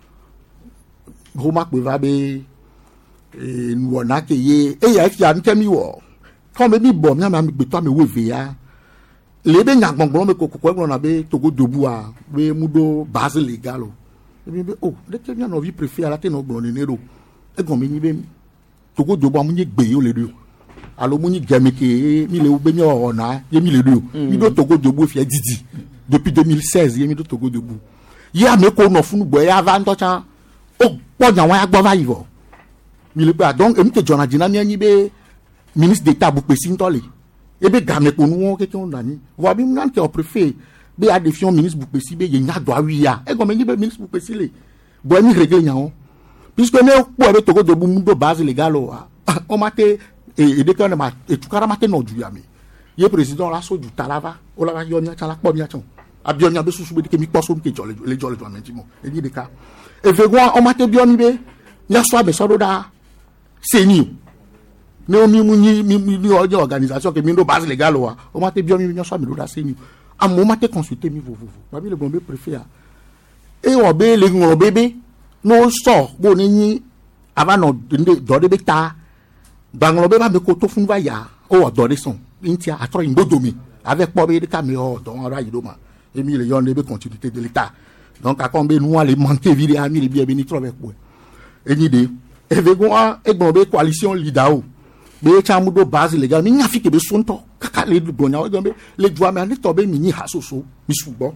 ho ma pe va be e nu ona ke ye e ya fi an kemi wo ko me bi bo mi ma mi gbe to mi we ve ya le be nya gbongbon me kokoko egbo na be togo dobu a be mudo base legal o e be o de ke nya no vi préfet ala te no gbon ni nero e gon mi ni be togo dobu amu ni gbe yo le do alo mu ni gemi ke mi le be mi ona ye mi le do mi do togo dobu fi didi depuis deux mille seize ye mi do togo dobu ye ame ko no funu gbo ya va ntocha o po nya wa gbo va yivo mi le gba donc e mi ke jona jina mi ani be ministre d'état bu pe sintole e be game ko nu won keke on dani wa bi nan ke o préfet be a défiant ministre bu pe si be ye nya do awia e go me ni be ministre bu pe si le bo mi régler nya won puisque ne po be togo dobu mu do base légal o o mate e de kan ma e tukara mate no ju ya mi ye président la so ju talava o la yo mi chala po mi achon abionya be susu be de ke mi poso mi ke jole le jole jo menti mo e ni de ka e ve gwa o mate bio mi be nya so be so do da seni ne o mi mu ni mi ni ojo organisation ke mi do base légal wa o mate bio mi nya so be do da seni am mo mate consulter mi vovo ba bi le bombe préfet e o be le ngoro bebe no so bo ni ni ava no de do de beta banglo be ba me ko to fun va ya o do de son intia atro in bodomi avec po be de ka me o don ara yidoma e mi le yon de be continuité de l'état donc a combé nous aller manquer vide ami le bien béni trop avec po e ni de e ve go e gbon be coalition lidao be chamu do base légal mi nya fi ke be sonto kaka le do nya o gbe le doa me ani to be mi ni hasoso mi subo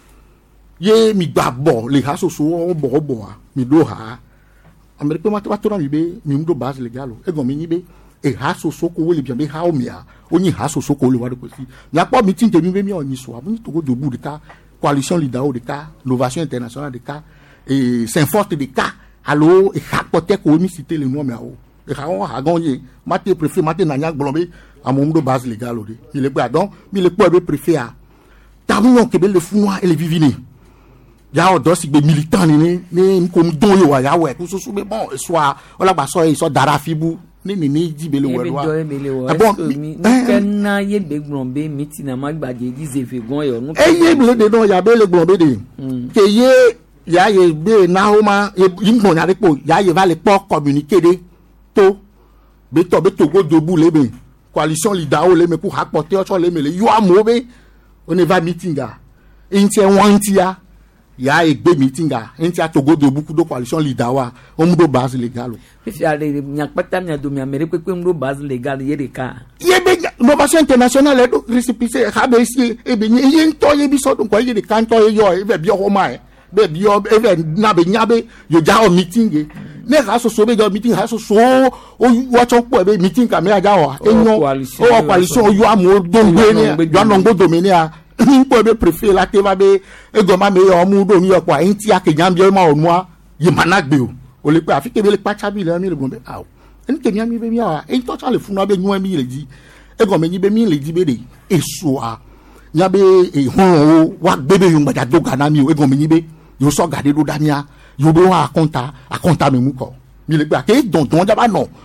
ye mi gba bo le hasoso o bo bo a mi do ha amerika ma to na mi be mi do base légal e gon mi ni be e hasoso ko le bien be ha o mi a o ni hasoso ko le wa do ko si mi apo mi tin te mi be mi o ni so a mi to go do bu de ka coalition lidao de ka innovation internationale de ka et saint forte de ka allo e ha pote ko mi citer le nom mi a o e ha on ha gon ye mate préfet mate na nya glombe a mo do base légal o de mi le gba donc mi le po be préfet a tamu ke be le funwa e le vivini ya o do si be militant ni ni ko don yo wa ya we ku susu be bon soit o la gba so e so dara fibu ni ni ni jibe le we wa bon mi kenna ye be gbon be meeting na magbaje di zefe gon yo nu e ye ble de no ya be le gbon be de ke ye ya ye be na o ma ye gbon ya repo ya ye va le po communiquer de to be to be to go debout le be coalition lidao le me pour apporter autre le me le yo amobe on va meeting ga inti wantia ya egbe meeting ga inti atogo de beaucoup de coalition lidawa on do base légale fi ale nya pata nya do mi amere pe pe ndo base légale ye de ka ye be no base international e do récépissé ha be si e be ye nto ye bi so do ko ye de kan to ye yo e be bi o ma e be bi o e be na be nya be yo ja o meeting e ne ha so so be go meeting ha so so o wa chon po be meeting ka me aja o enyo o coalition yo amo do ngbe ni yo no ngbo do me ni a npo be préfet la te va be e go ma me yo mu do mi yo kwa inti akenya bi ma onu a ye managbe o o le pe afi ke be le pacha bi le mi le gon be aw en ke mi ami be mi a en to cha le funu be nyu mi le di e go me ni be mi le di be de eso a nya be e hon o wa gbe be yo ngba do gana mi o e go me ni be yo so gade do damia yo be wa akonta akonta me mu ko mi le gba ke don don ja ba no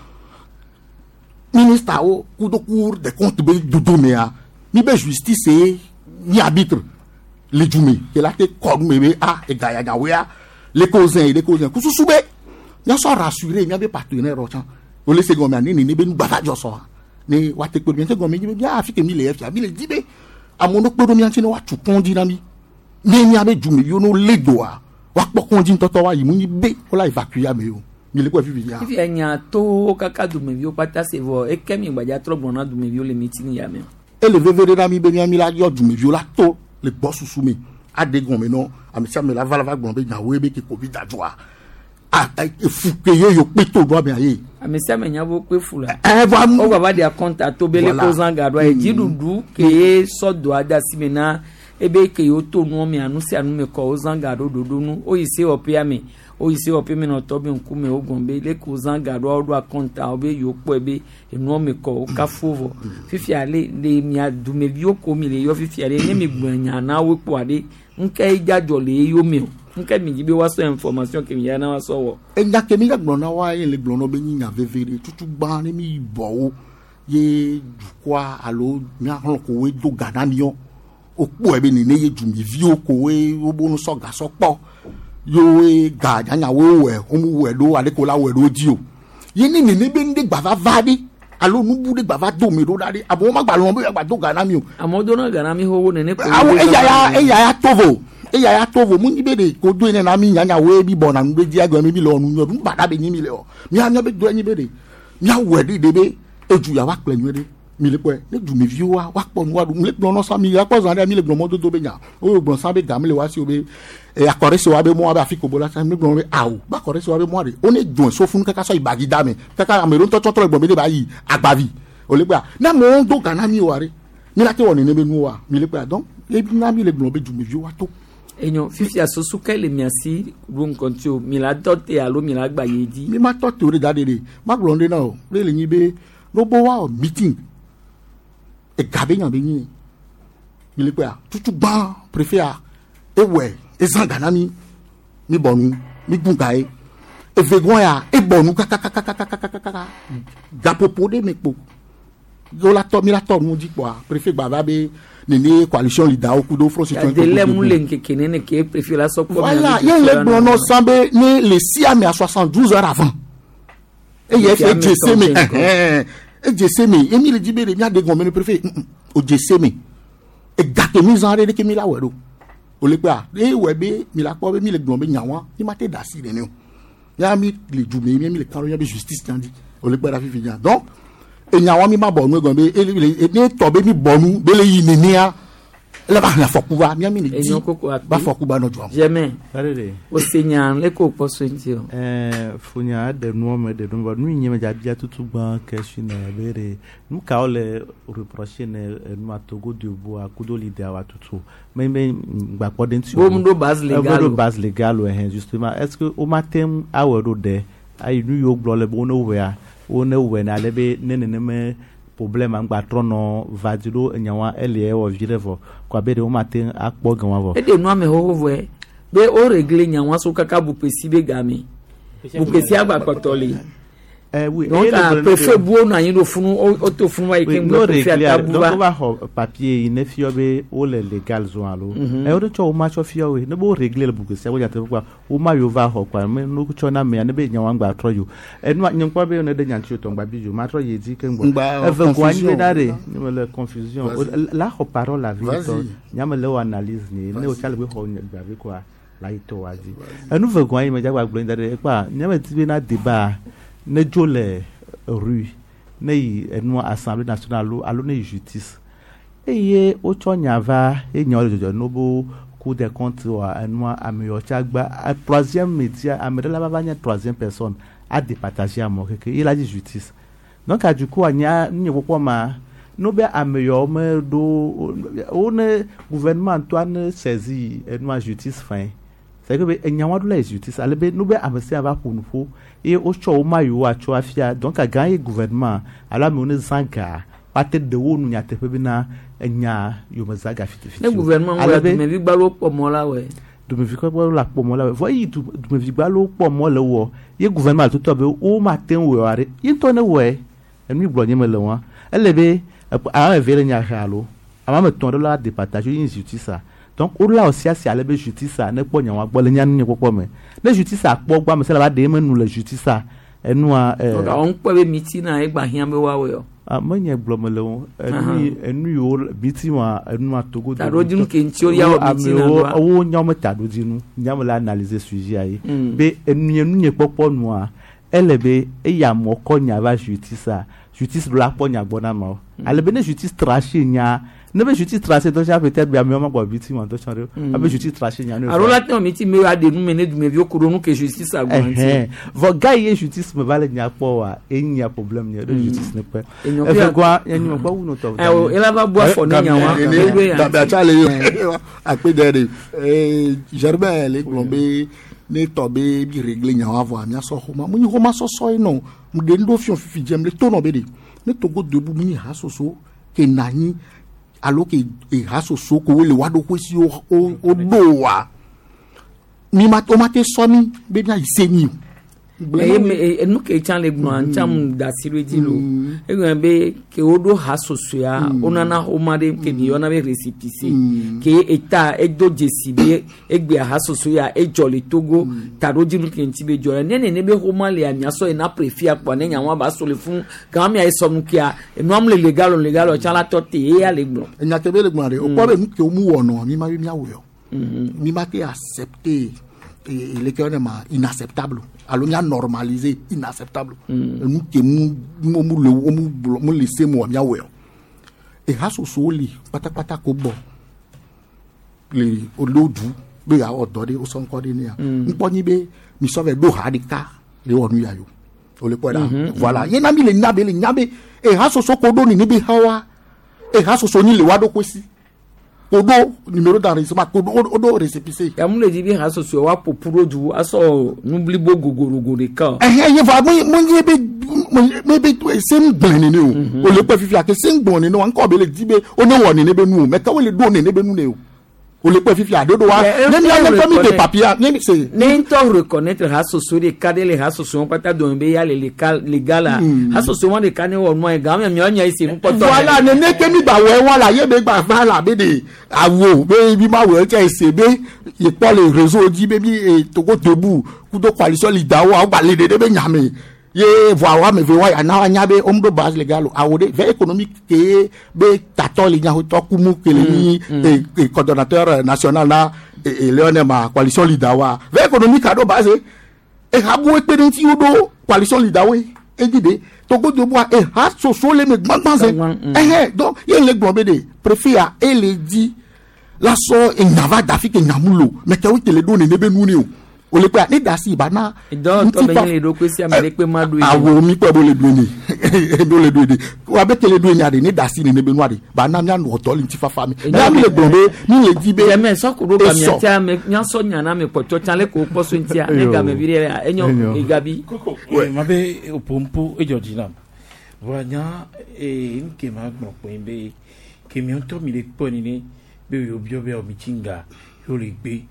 ministre o ku do cour de compte be do me a mi be justice ni arbitre le djumé que la te comme me a e gaya ga wea les cousins les cousins ku susube nya so rassurer nya be partenaire o chan o le second man ni ni be nu baba jo so ni wa te pe bien second me bi ya afike mi le f ya mi le dibe amono podo mi anti no wa tu kondi na mi ni ni abe djumé yo no le do a wa po kondi toto wa yi mu ni be o la evacuer me o mi le ko fi ya fi nya to kaka du me yo pata se vo e kemi gbaja tro gbona du me yo le meeting ya me et le vevere na mi be mi la yo du me viola to le boss sous me a degon me no am sia me la vala va gbon be na we be ki ko bi dadwa a e fu ke yo yo pe to do be aye am sia me nya bo pe fu la e va o baba dia contact to bele ko zanga do e jidudu ke so do ada si me na e be ke yo to no me anu si anu me ko zanga do do nu o ise opia me o ise opia me no to bi nku me ogun be le ko zanga do do akonta o be yo po e be enu me ko ka fovo fifi ale le mi adu me bi o ko mi le yo fifi ale ne mi gbanya na we po ade nka ijajo le yo mi nka mi ji be wa so information ke mi ya na wa so wo e nya ke mi gbon na wa ye le gbon no be nya vevere tutu gba ni mi bo o ye kwa alo mi ahon ko we do gana mi o opo e be ni ne ye ju mi vi o ko we o bo no so ga so po yo e ga nya we we o mu we do ade ko la we do ji o ye ni ni ne be ndi gba va va di alo nu bu de gba va do mi do dade abo ma gba lo be gba do gana mi o amodo na gana mi ho wo ne ne ko awo e ya ya e ya ya tovo e ya ya tovo mu ni be de ko do ne na mi nya nya we bi bo na nu be ji agba mi bi lo nu yo du ba da be ni mi le o mi anya be do ni be de mi a we de de be eju ya wa ple ni de mi le pe ne du mi vi wa wa po nu wa du mi le no sa mi ya po zan de mi le gbo mo do do be nya o gbo sa be ga mi le wa si o be e akore se wa be mo wa be afiko bo la sa mi gbo be awo ba akore se wa be mo re o ne dun so fun kaka so ibagi da mi kaka amero to to to gbo mi de ba yi agbavi o le gba na mo do gana mi wa re mi la te woni ne be nu wa mi le pe don e bi na mi le gbo be du mi vi wa to enyo fifi asosu kele mi asi rum kontio mi la dote alo mi la gba ye di mi ma tote o de dade de ma gbo nde na o le le yin be no bo wa meeting e gabe yan be yin mi le pe a tutu gba préfet a e we e zangana mi mi bonu mi gunga e e vegon ya e bonu kaka kaka kaka kaka kaka ga popo de me po yo la to mi la to mu di po a préfet gba ba be ni ni coalition leader o kudo front citoyen de le mu le nke ne ke préfet la so ko voilà il le blono sambe ni le siam à soixante-douze heures avant e ye fe jeseme e jeseme e mi le dibere mi ade gon me préfet o jeseme e gate mi zan re de ke mi la wero o le pe a e we be mi la po be mi le gbon be nyawan ni ma te da si de ni o ya mi le ju mi mi le kan ya be justice tandi o le pe ra fifi jan donc e nyawan mi ma bonu egon be e ni to be mi bonu be le yi ni ni a le ba la fokuba mi mi ni di ba fokuba no jo jamais o senyan le ko poso ntio eh funya de no me de no nu nyeme ja bia tutu gba question na bere nu ka ole reprocher ne nu atogo de bo akudo leader wa tutu me me gba pode ntio o mundo base legal o base legal eh justement est-ce que o matem awodo de ay nu yo gbo le bo no we a o ne we na lebe ne ne me problème an gba trono vadilo nyawa ele o virevo kwa bere o matin akpo gan wa vo e de no me ho vo e be o regle nya wan so kaka bu pesi be game bu pesi agba kotole eh oui donc a préfet buo na yin do funu o to funu wa ikem no préfet atabuba donc va ho papier ne fiobe o le légal zo alo e o do cho ma cho fio we ne bo régler le bu pesi agba te kwa o ma yo va ho kwa me no cho na me ne be nya wan gba tro yo e no nyen kwa be ne de nya cho ngba bi yo ma tro ye di ken gbo e ve kwa ni dare ni le confusion la ho parole la vie to nya me le analyse ni ne o chale be ho nya gba quoi la ito wazi e no ve kwa ni me jagba gbo ndare kwa nya me ti be na débat ne jole rue ne enu assemblée nationale alo ne justice eye o chonya va e nyo jojo no bo coup de compte wa enu ameyo chagba troisième média amedela baba nya troisième personne a départager amo que il a dit justice donc a du coup anya ni popo ma no be ameyo me do on gouvernement Antoine saisi enu justice fin c'est que enya wa do la justice ale be no be amesi ava kunfo et au choix mayo a choix fia donc a gagné gouvernement alors mais on est zanga patte de wonu nya te bina nya yo mazaga fiti fiti le gouvernement wa de me vi gbalo pomo la we de me vi gbalo la pomo la we voyez de me vi gbalo pomo le wo ye gouvernement tout to be o matin we are ye to ne we emi blonye me le wa elebe a vele nya halo ama me ton de la départage injustice donc au là aussi c'est aller justice ça ne ponya wa gbole nya ne popo me le justice a po gba me se la ba de me nu le justice ça enu a eh donc on po be meeting na e gba hian be wa we yo a mo nya gblo me le won enu enu yo meeting wa enu a Togo ta rodinu ke nti ya o meeting na do o nya mo ta do dinu nya mo la analyser sujet ayi be enu enu nye popo nu a elebe e ya mo ko nya ba justice ça justice la po nya gbona ma alebe ne justice traché nya ne be justice tracé donc ça peut-être bien moi quoi victime en touchant avec justice tracé nya alors là tu me ti me a de nous mener du me vieux coronu que justice a garanti vo gars justice me vale nya po wa e nya problème nya de justice ne pas e fait quoi y a ni quoi ou non to eh ela va boire fo nya wa da ba cha le a pe de eh Germain le glombe ne tobe bi régler nya wa vo mi so homa mu ni homa so so no mu de ndo fion fifi jem le to no be de ne Togo debout mi ha so so ke nani alors que e haso soko le wado kwesi o o doa mi matomate somi be bia iseni e me no ke chan le gnan cham da siredi lo e gbe be ke odo haso soya onana o made ke bi ona be récépissé ke eta e do jesibe e gbe haso soya e jole Togo taroji no ke ntibe jole ne ne be ho male anya so e na prefi akwa ne nyanwa ba so le fun kan mi ai so mu kia e no am le legal legal o chala tote e ya le gbo enya te be le gbo re o po be mu ke o mu wono mi ma mi awo mi ma te accepter et les cas inacceptable alors il a normalisé inacceptable nous que nous nous le nous laisser moi bien ouais et haso soli pata pata ko bo le olodu be ya odore o son ko de ni a npo ni be mi so ve do hadika le wonu ya yo o le po da voilà ye na mi le nyabe le nyabe e haso so ko do ni ni be hawa e haso so ni le wa do kwesi odo numéro d'enregistrement odo odo récépissé ya mu le di bi ha so so wa popuro du aso nubli bo gogorogo de ka eh eh va mo mo ye be me be sem gbon ni o o le pe fifi ake sem gbon ni no an ko be le di be o ne woni ne be nu me ka we le do ne be nu ne o o le pe fifi adodo wa ne mi ale permis de papier ne c'est ne to reconnaître ha so so de cadre le ha so so pata do be ya le légal légal ha so so de kane wo mo e ga me mi onya isi mu poto voilà ne ne ke mi ba we wa la ye be gba fa la be de awo be bi ma we che se be ye po le réseau di be bi Togo debout ku do coalition lidawo a gba le de be nyame ye voix me ve wa ya na nya be omdo base legal awode ve économique ke be tato le nya ho to kumu ke le ni e coordonnateur national na e leone ma coalition lidawa ve économique ado base e habu e pe nti odo coalition lidawe e dide Togo de bois e ha so so le me gbangbanze eh donc ye le gbombe de préfet a e le dit la so e nyava d'Afrique nyamulo mais ke o te le do ne be nu ni o o le pe ni dasi ba na don to be le do kwesi amele pe madu e awo mi pe bo le do ni do le do ni wa be tele do ni ade ni dasi ni ne be nu ade ba na mi anu oto li ti fa fa mi na mi le gbombe ni le di be e me so ko do ba mi tia me nya so nya na me poto chale ko po so ntia e ga me bire enyo e gabi we ma be opompo e jojina wanya e nke ma gbo pe be ke mi on to mi le po ni ni be yo bio be o mi chinga yo le gbe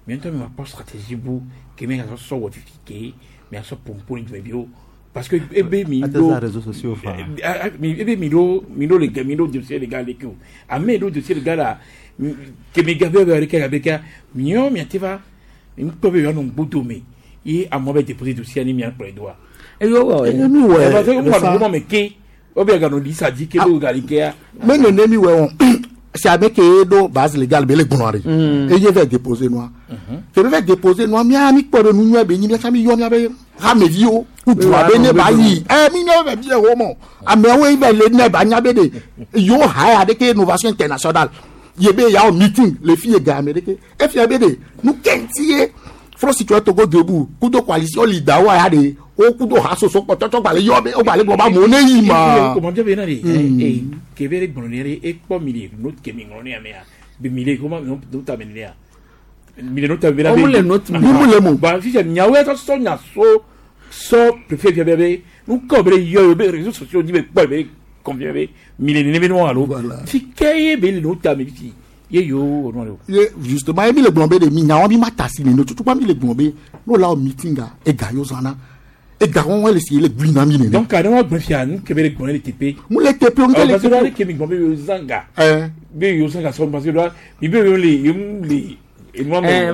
Maintenant, il n'y a pas de stratégie pour que les gens soient notifiés, mais ils soient pour une vidéo. Parce que, eh bien, il y a des réseaux sociaux. Eh bien, il y a les gars, il y a des les gars, les gars. Ah, mais les dossiers, les gars, là, que mes gars, avec les gars, avec les gars, mignon, mais tu vas, ils peuvent avoir un bout de mais, et à moi, déposer le dossier, il y a pour les doigts. Et oui, oui, oui. Parce que, moi, mais qui, ou bien, quand on dit ça, dit que le gars, les gars. Mais le nemi, ouais, c'est avec les base légale, mais les bonhommes. Et je vais déposer moi. Je vais déposer moi, mais ami pour nous, nous béni, mais ça m'y y avait Ramédio, ou toi, béné bailli. Eh, mi ne veut bien roman. Ah, mais oui, mais les ne bagna bédé. Yo, ha, avec l'innovation internationale. Yébé, il y a un meeting, les filles gamées. Et puis, bédé, nous, qu'est-ce Fro situation Togo debout, kudo coalition leader wa ya de o kudo haso so poto to bale yo be o bale global mo ne yi ma ko mo je be na re eh ke bere gbonere e po mili no ke mi ngone ya me ya be mili ko ma no ta be ne ya mili no ta be na be o le no mi mu le mu ba fi se nyawe to so nya so so prefer be be no ko be yo be réseaux sociaux ni be po be combien be mili ne be no alo ti ke be no ta me fi ye yo no ye justement emi le glombe de mi nya on bi matasi ni no tutu pa mi le glombe no la o meeting ga e ga yo zana e ga won le si le gbina mi ni donc ka no gbon fi anu ke be le gbon le tepe mu le tepe on ke le tepe ke mi gbon be yo zanga eh be yo zanga so parce que là mi be yo le le et moi eh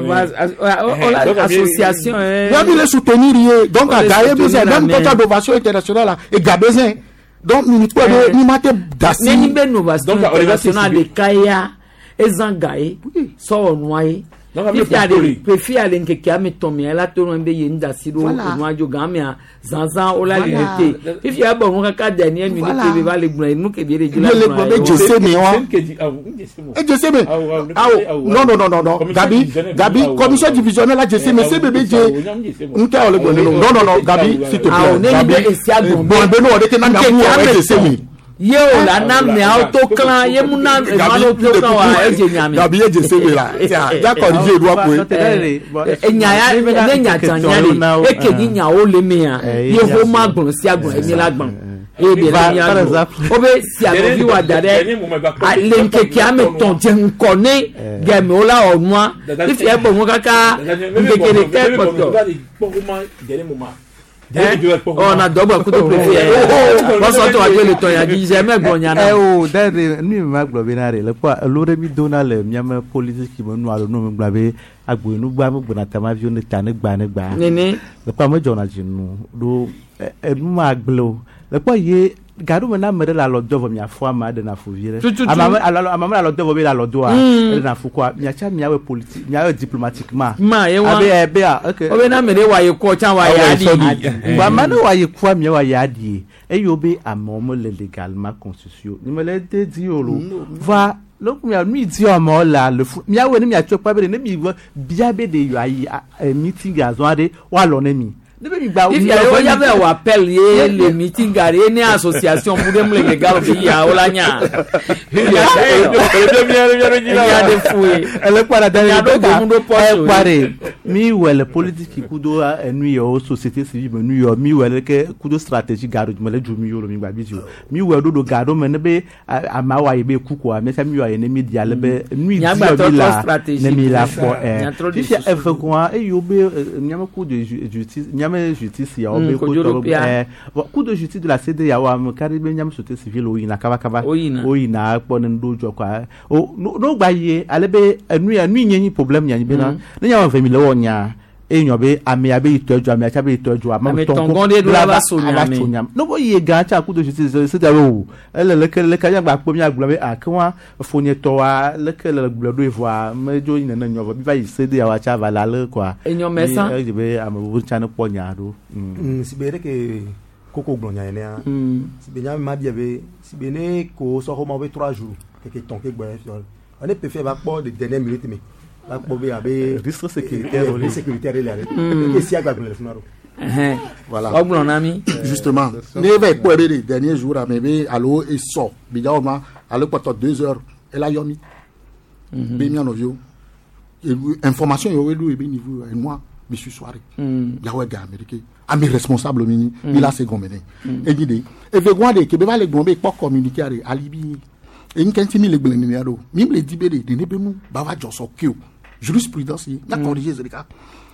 association eh ya bi le soutenir ye donc a ga e bi c'est même contre innovation internationale là e ga besoin donc mi ko de ni mate dasi ni be innovation internationale de kaya ezangaye so noye if ya de prefi ale nke kia me tomi ala to no be yinda siro onwajo gamia zanzan ola limite if ya bo nka ka daniel mi ke be vale gbon nu ke bi re jila le gbo be jese me won e jese me ah non non non non Gabi Gabi commission divisionnelle la jese me se bebe je nka ole gbo non non non Gabi s'il te plaît Gabi bon be no de ke na mi awu jese me ye o la na me auto clan ye mu na ma no to kan wa eje nyame Gabi ye je sebe la ja ko je do apo e nya ya ne nya tanya le e ke nya o le me ya ye ho ma gbon si agbon emi la gbon e bi la nya o be si agbon bi wa dare le nke ki ame ton je nko ni ge me o la o nwa if e bo mo kaka nke ke le ke poto on a d'abord kuto préféré on s'en toi que le temps ya dit jamais gonya na eh oh dade ni ma globe na re le kwa lore mi donal miam politique ki mo no alo no mi gbabe agbo nu gba mo gbona tama vi on ta ne gba ne gba nene le kwa mo jona jinu do e ma glo le kwa ye gadu me na mere la lodo vo mi afo ama de na fo vire ama ama la lodo vo be la lodo a de na fo kwa mi acha mi awe politique mi awe diplomatiquement ma ye wa abe e be a okay o be na mere wa ye ko chan wa ya di ba ma na wa ye kwa mi wa ya di e yo be amomo le légalement constitution ni me le de di olo va lo mi a mi di omo la le mi awe ni mi a chopa be ne mi bia be de yo ayi meeting azo ade wa lo na mi if ya yo ya be wa appel ye le meeting gari ni association pour dem le gars fi ya olanya ya de foué elle para da ya do mundo poso pare mi wel politique kudo enu yo société civile nu yo mi wel ke kudo stratégie garo me le jumi yo mi gba bi yo mi wel do do garo me ne be ama wa ye be kuko a me sa mi yo ye ne media le be nu di yo bi la ne mi la fo eh if ya efe kwa e yo be nyama kudo justice mais justice ya obe ko to eh coup de justice de la C D ya wa karibe nyam société civile o ina kaba kaba o ina po ne dojo kwa o no gba ye alebe enu ya nu nyenyi problem nyanyi be na ne nya wa family wo nya e nyobe ame abe itojo ame acha be itojo ama ton ko de do la so nya no bo ye ga cha coup de justice C D wo ele le le ka nya gba po mi agbo be akanwa fonye to wa le ke le gbo do ivoa mejo ina na nyobo bi ba yi C D ya wa cha vala le kwa enyo mesan e be am bo cha ne po nya do mm si be ke koko gbonya ene a si be nya ma bia be si be ne ko so ko mo be trois jours ke ke ton ke gbo on est peut faire ba po de dernière minute mais la pobe abe risque sécuritaire le sécuritaire il est et si agba le funaro eh voilà ogbon na mi justement ne va pour les derniers jours à mebe allo et so bi ya ma allo pour deux heures elle a yomi be mi anovio information yo welu e be niveau et moi bi suis soirée ya wa ga américain ami responsable mini il a ses gomene et dit et ve gwa de ke be va le gombe pour communiquer alibi e nkenti mi le gbele ni ado mi le di be de ne be mu ba wa joso kio jurisprudence yi n'a corrigé zerika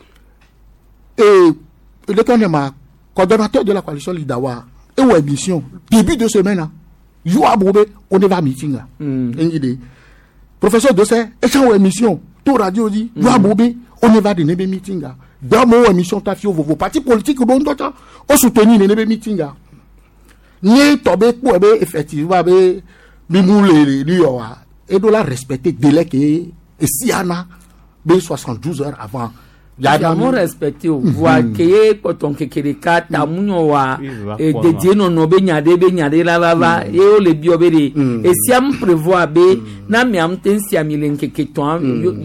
et le temps coordonnateur de la coalition Lidawa et ou émission début de semaine you aboube on va meeting là une idée professeur Dossé et ça ou émission tout radio dit you aboube on va donner des meeting là dans mon émission tafio vos partis politiques dont d'autres on soutenir les meeting là ni tobe pour be effectivement be mimoule lui et de la respecter délai que et siana be soixante-douze heures avant ya mo respecté o wa ke ko ton ke kere ka ta munyo wa e de no no be nyade be nyade la baba e o le bi obere e siam prévoir be na mi am ten siam ile nke ke ton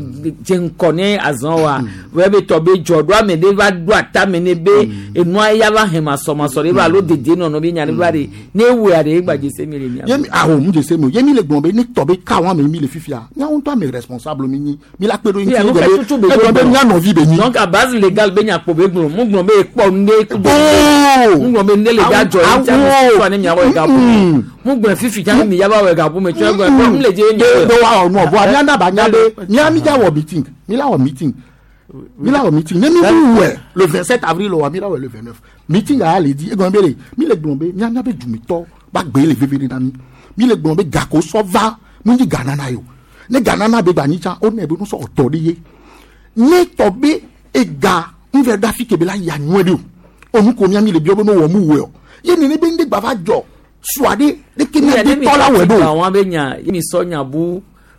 je nkone azan wa we be to be jodo me de va do ata me ne be e no ya ba hema so ma so re ba lo de de no no be nyade ba re ne wu ya de gba je se mi le mi yemi a o mu je se mi yemi le gbon be ni to be ka wa me mi le fifia nya on to me responsable mi ni mi la pe do yin ti go be be nya no vi be ni donc à base légale ben ya po be gbon mu gbon be po nde ku mu gbon be nde le ga jo yin ta so ani mi awo ga po mu gbon fifi ta mi ya ba we ga po me twa gbon po mu le je ni do wa o mo bo abi anda ba nya be mi ami ja wo meeting mi la wo meeting mi la wo meeting ne mi bu we le vingt-sept avril o mi la wo le vingt-neuf meeting a le di e gbon be le mi le gbon be mi anya be du mi to ba gbe le vevere na mi mi le gbon be ga ko so va mu di ganana yo ne ganana be ba ni cha o ne be no so oto de ye ne to be ega nve da fi kebela ya nwedo onu ko mi ami le bi obo no wo mu we o ye ni ne be nde gba fa jo suade de kini de tola wedo àwọn abenya mi sonya bu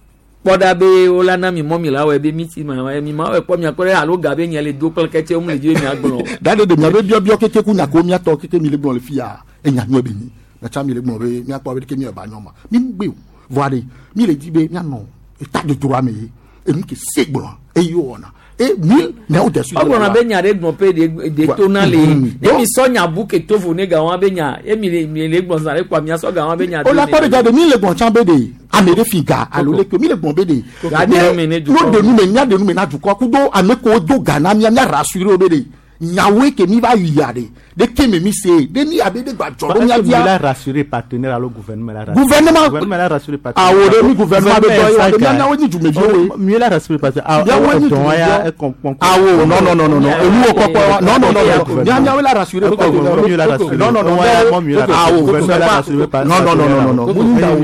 poda be olana mi mo mi la we be mi ti ma mi ma we po mi akore alo ga be yen le do pel kete o mu le je mi agbon dade de mi abe bio bio keke ku na ko mi ato keke mi le gbon le fi ya enya nwe be ni na cha mi le gbon be mi apo be keke mi ba nyoma mi gbe voade mi le di be mi ano eta de droit me e mi ke segbon e yo ona et mille mais au-dessus de la benya de gnompe de de tonale et mi sonya buke tofu ne ga wan benya e mi le le gbon sare kwa mi aso ga wan benya o la pas regarder mi le gbon chambe de amere figa alo le que mi le gbon be de ga de no de nu me nya de nu me na du ko ku do ameko do gana mi nya rassurer o be de nyawe ke mi va yade de ke me mi se de ni abe de gba joro nya dia il a rassuré partenaire au gouvernement la gouvernement gouvernement la rassuré partenaire ah o de mi gouvernement be do de nya woni ju me jo mi la rassuré partenaire ah don ya ah o non non non non non elu o popo non non non nya nya la rassuré partenaire non non non ah o gouvernement la rassuré partenaire non non non non non mu nda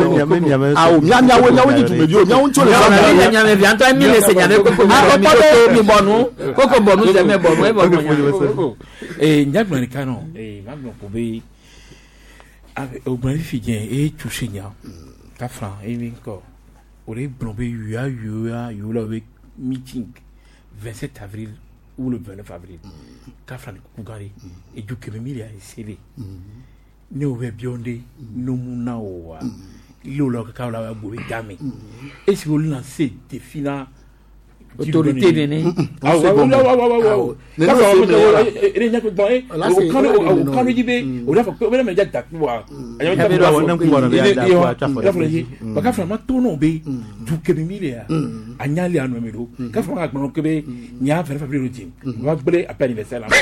o ah o nya nya wo nya woni ju me jo nya won chole nya nya me vianto mi le señale koko mi bonu koko bonu je me bonu e bonu eh nyagba ni kano eh magno ko be ave o bran fi gen e touché nya ta fran e mi ko o le bran be yu ya yu ya yu la be meeting vingt-sept avril ou le vingt-neuf avril ta fran ku gari e ju ke me mi ya sele ne o be bionde no mu na o wa lo lo ka la wa bo be dame e si o lancer défi na autorité de ne ah ouais ouais ouais ouais là ça il y a que dans et au quand au quand il dit au là faut même déjà d'accord il y a même pas on quoi là faut dire parce que vraiment tout non be du que mi là anyali anu melo ka fa ka que be nya faire faire le team va blé appel anniversaire là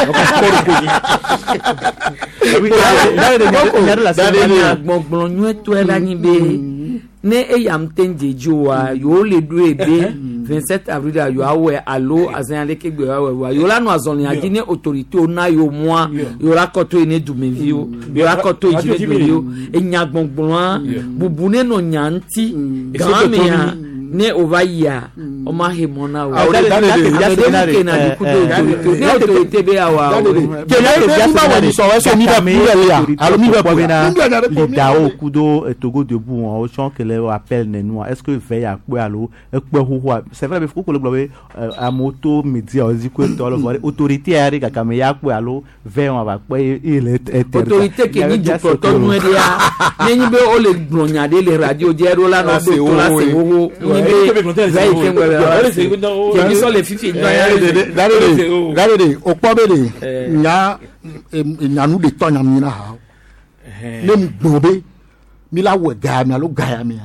oui là il y a la semaine bon bon nous tout là ni be ne e yam tenje joa yo le do ebe vingt-sept avril yo awe alo azan le ke gbe awe yo la no azon ya gine autorité ona yo moi yo rakoto ene du mevio yo rakoto ije du mevio e nya gbongbon bubune no nyanti game ya ne ovaya o ma he mona o de na du kudo ne autorité be awa ke na be ba woni so so mi ba mi ya alo mi ba na lidao kudo Togo debout on chon que le appel ne nous est-ce que veille à quoi allo e pe ho c'est vrai faut que le globe a moto média on dit que to le autorité ari ka kama ya kwa allo veille on va quoi il est autorité que ni du proto nous dia ni be o le gbonyade le radio diero la no be to la se wo ni be veille que ngwe que ni so le fifi no ya dare dare o po be de nya nya nu de to nya mi na ha le mgbobe mi la we ga mi alo ga ya mi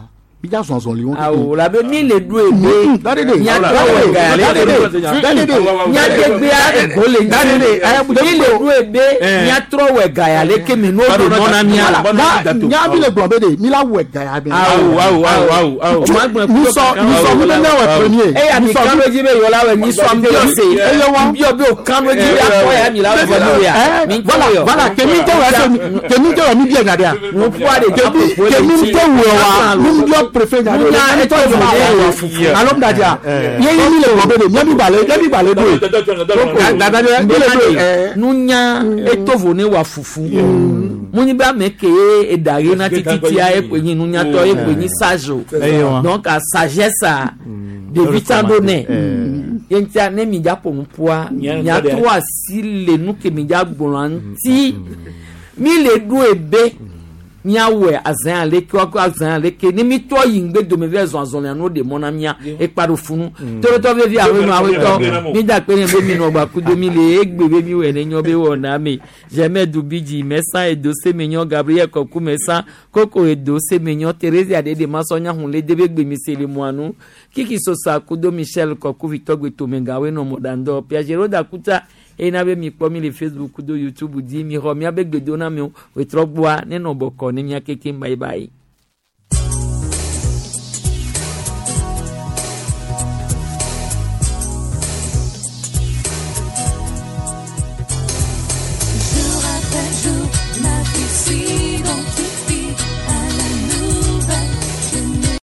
bija zon zon li won ah o la be mi le du ebe nya to we ga le nya de gbe a ko le mi le du ebe nya tro we ga ya le ke mi no do no na mi ala nya bi le gbon be de mi la we ga ya be ah ah ah ah o ma gbon mi so mi so mi le na we premier e ya mi kan we ji be yo la we mi so mi o se e yo wa bi o bi o kan we ji ya ko ya mi la we mi ya mi voilà voilà ke mi to we so ke mi to we mi bi ga dia no pu ade ke mi to we wa mi bi o prefer ga dia e to we ma alom da dia ye ye mi le gbon be de mi bi bale mi bale do da da da mi le do nunya etovo ne wa fufu muni ba meke e dare na tititi a e penyi nunya to e penyi sajo donc a sagesse de vitandone yentia ne mi ja pompoa nya to asile nu ke mi ja gbonanti mi le du ebe nya we azan le ko ko azan le ke ni mi to yingbe do me vezo azon anu de monamia e paro funu to to be vi awe awe to mi da pe ni be mi no gba ku do mi le egbe be mi we ne nyo be wo na me jamais du biji mesa e do se menyo Gabriel Koku mesa koko e do se menyo Thérèse ade de masonya hun le de be gbe mi se le mo anu kiki so sa ku do Michel Koku vitogbe to menga we no modando Piagero da kuta e na be mi po mi le Facebook do YouTube di mi ho mi abegbe do na mi o we trogboa ne no boko ni mi akeke bye bye.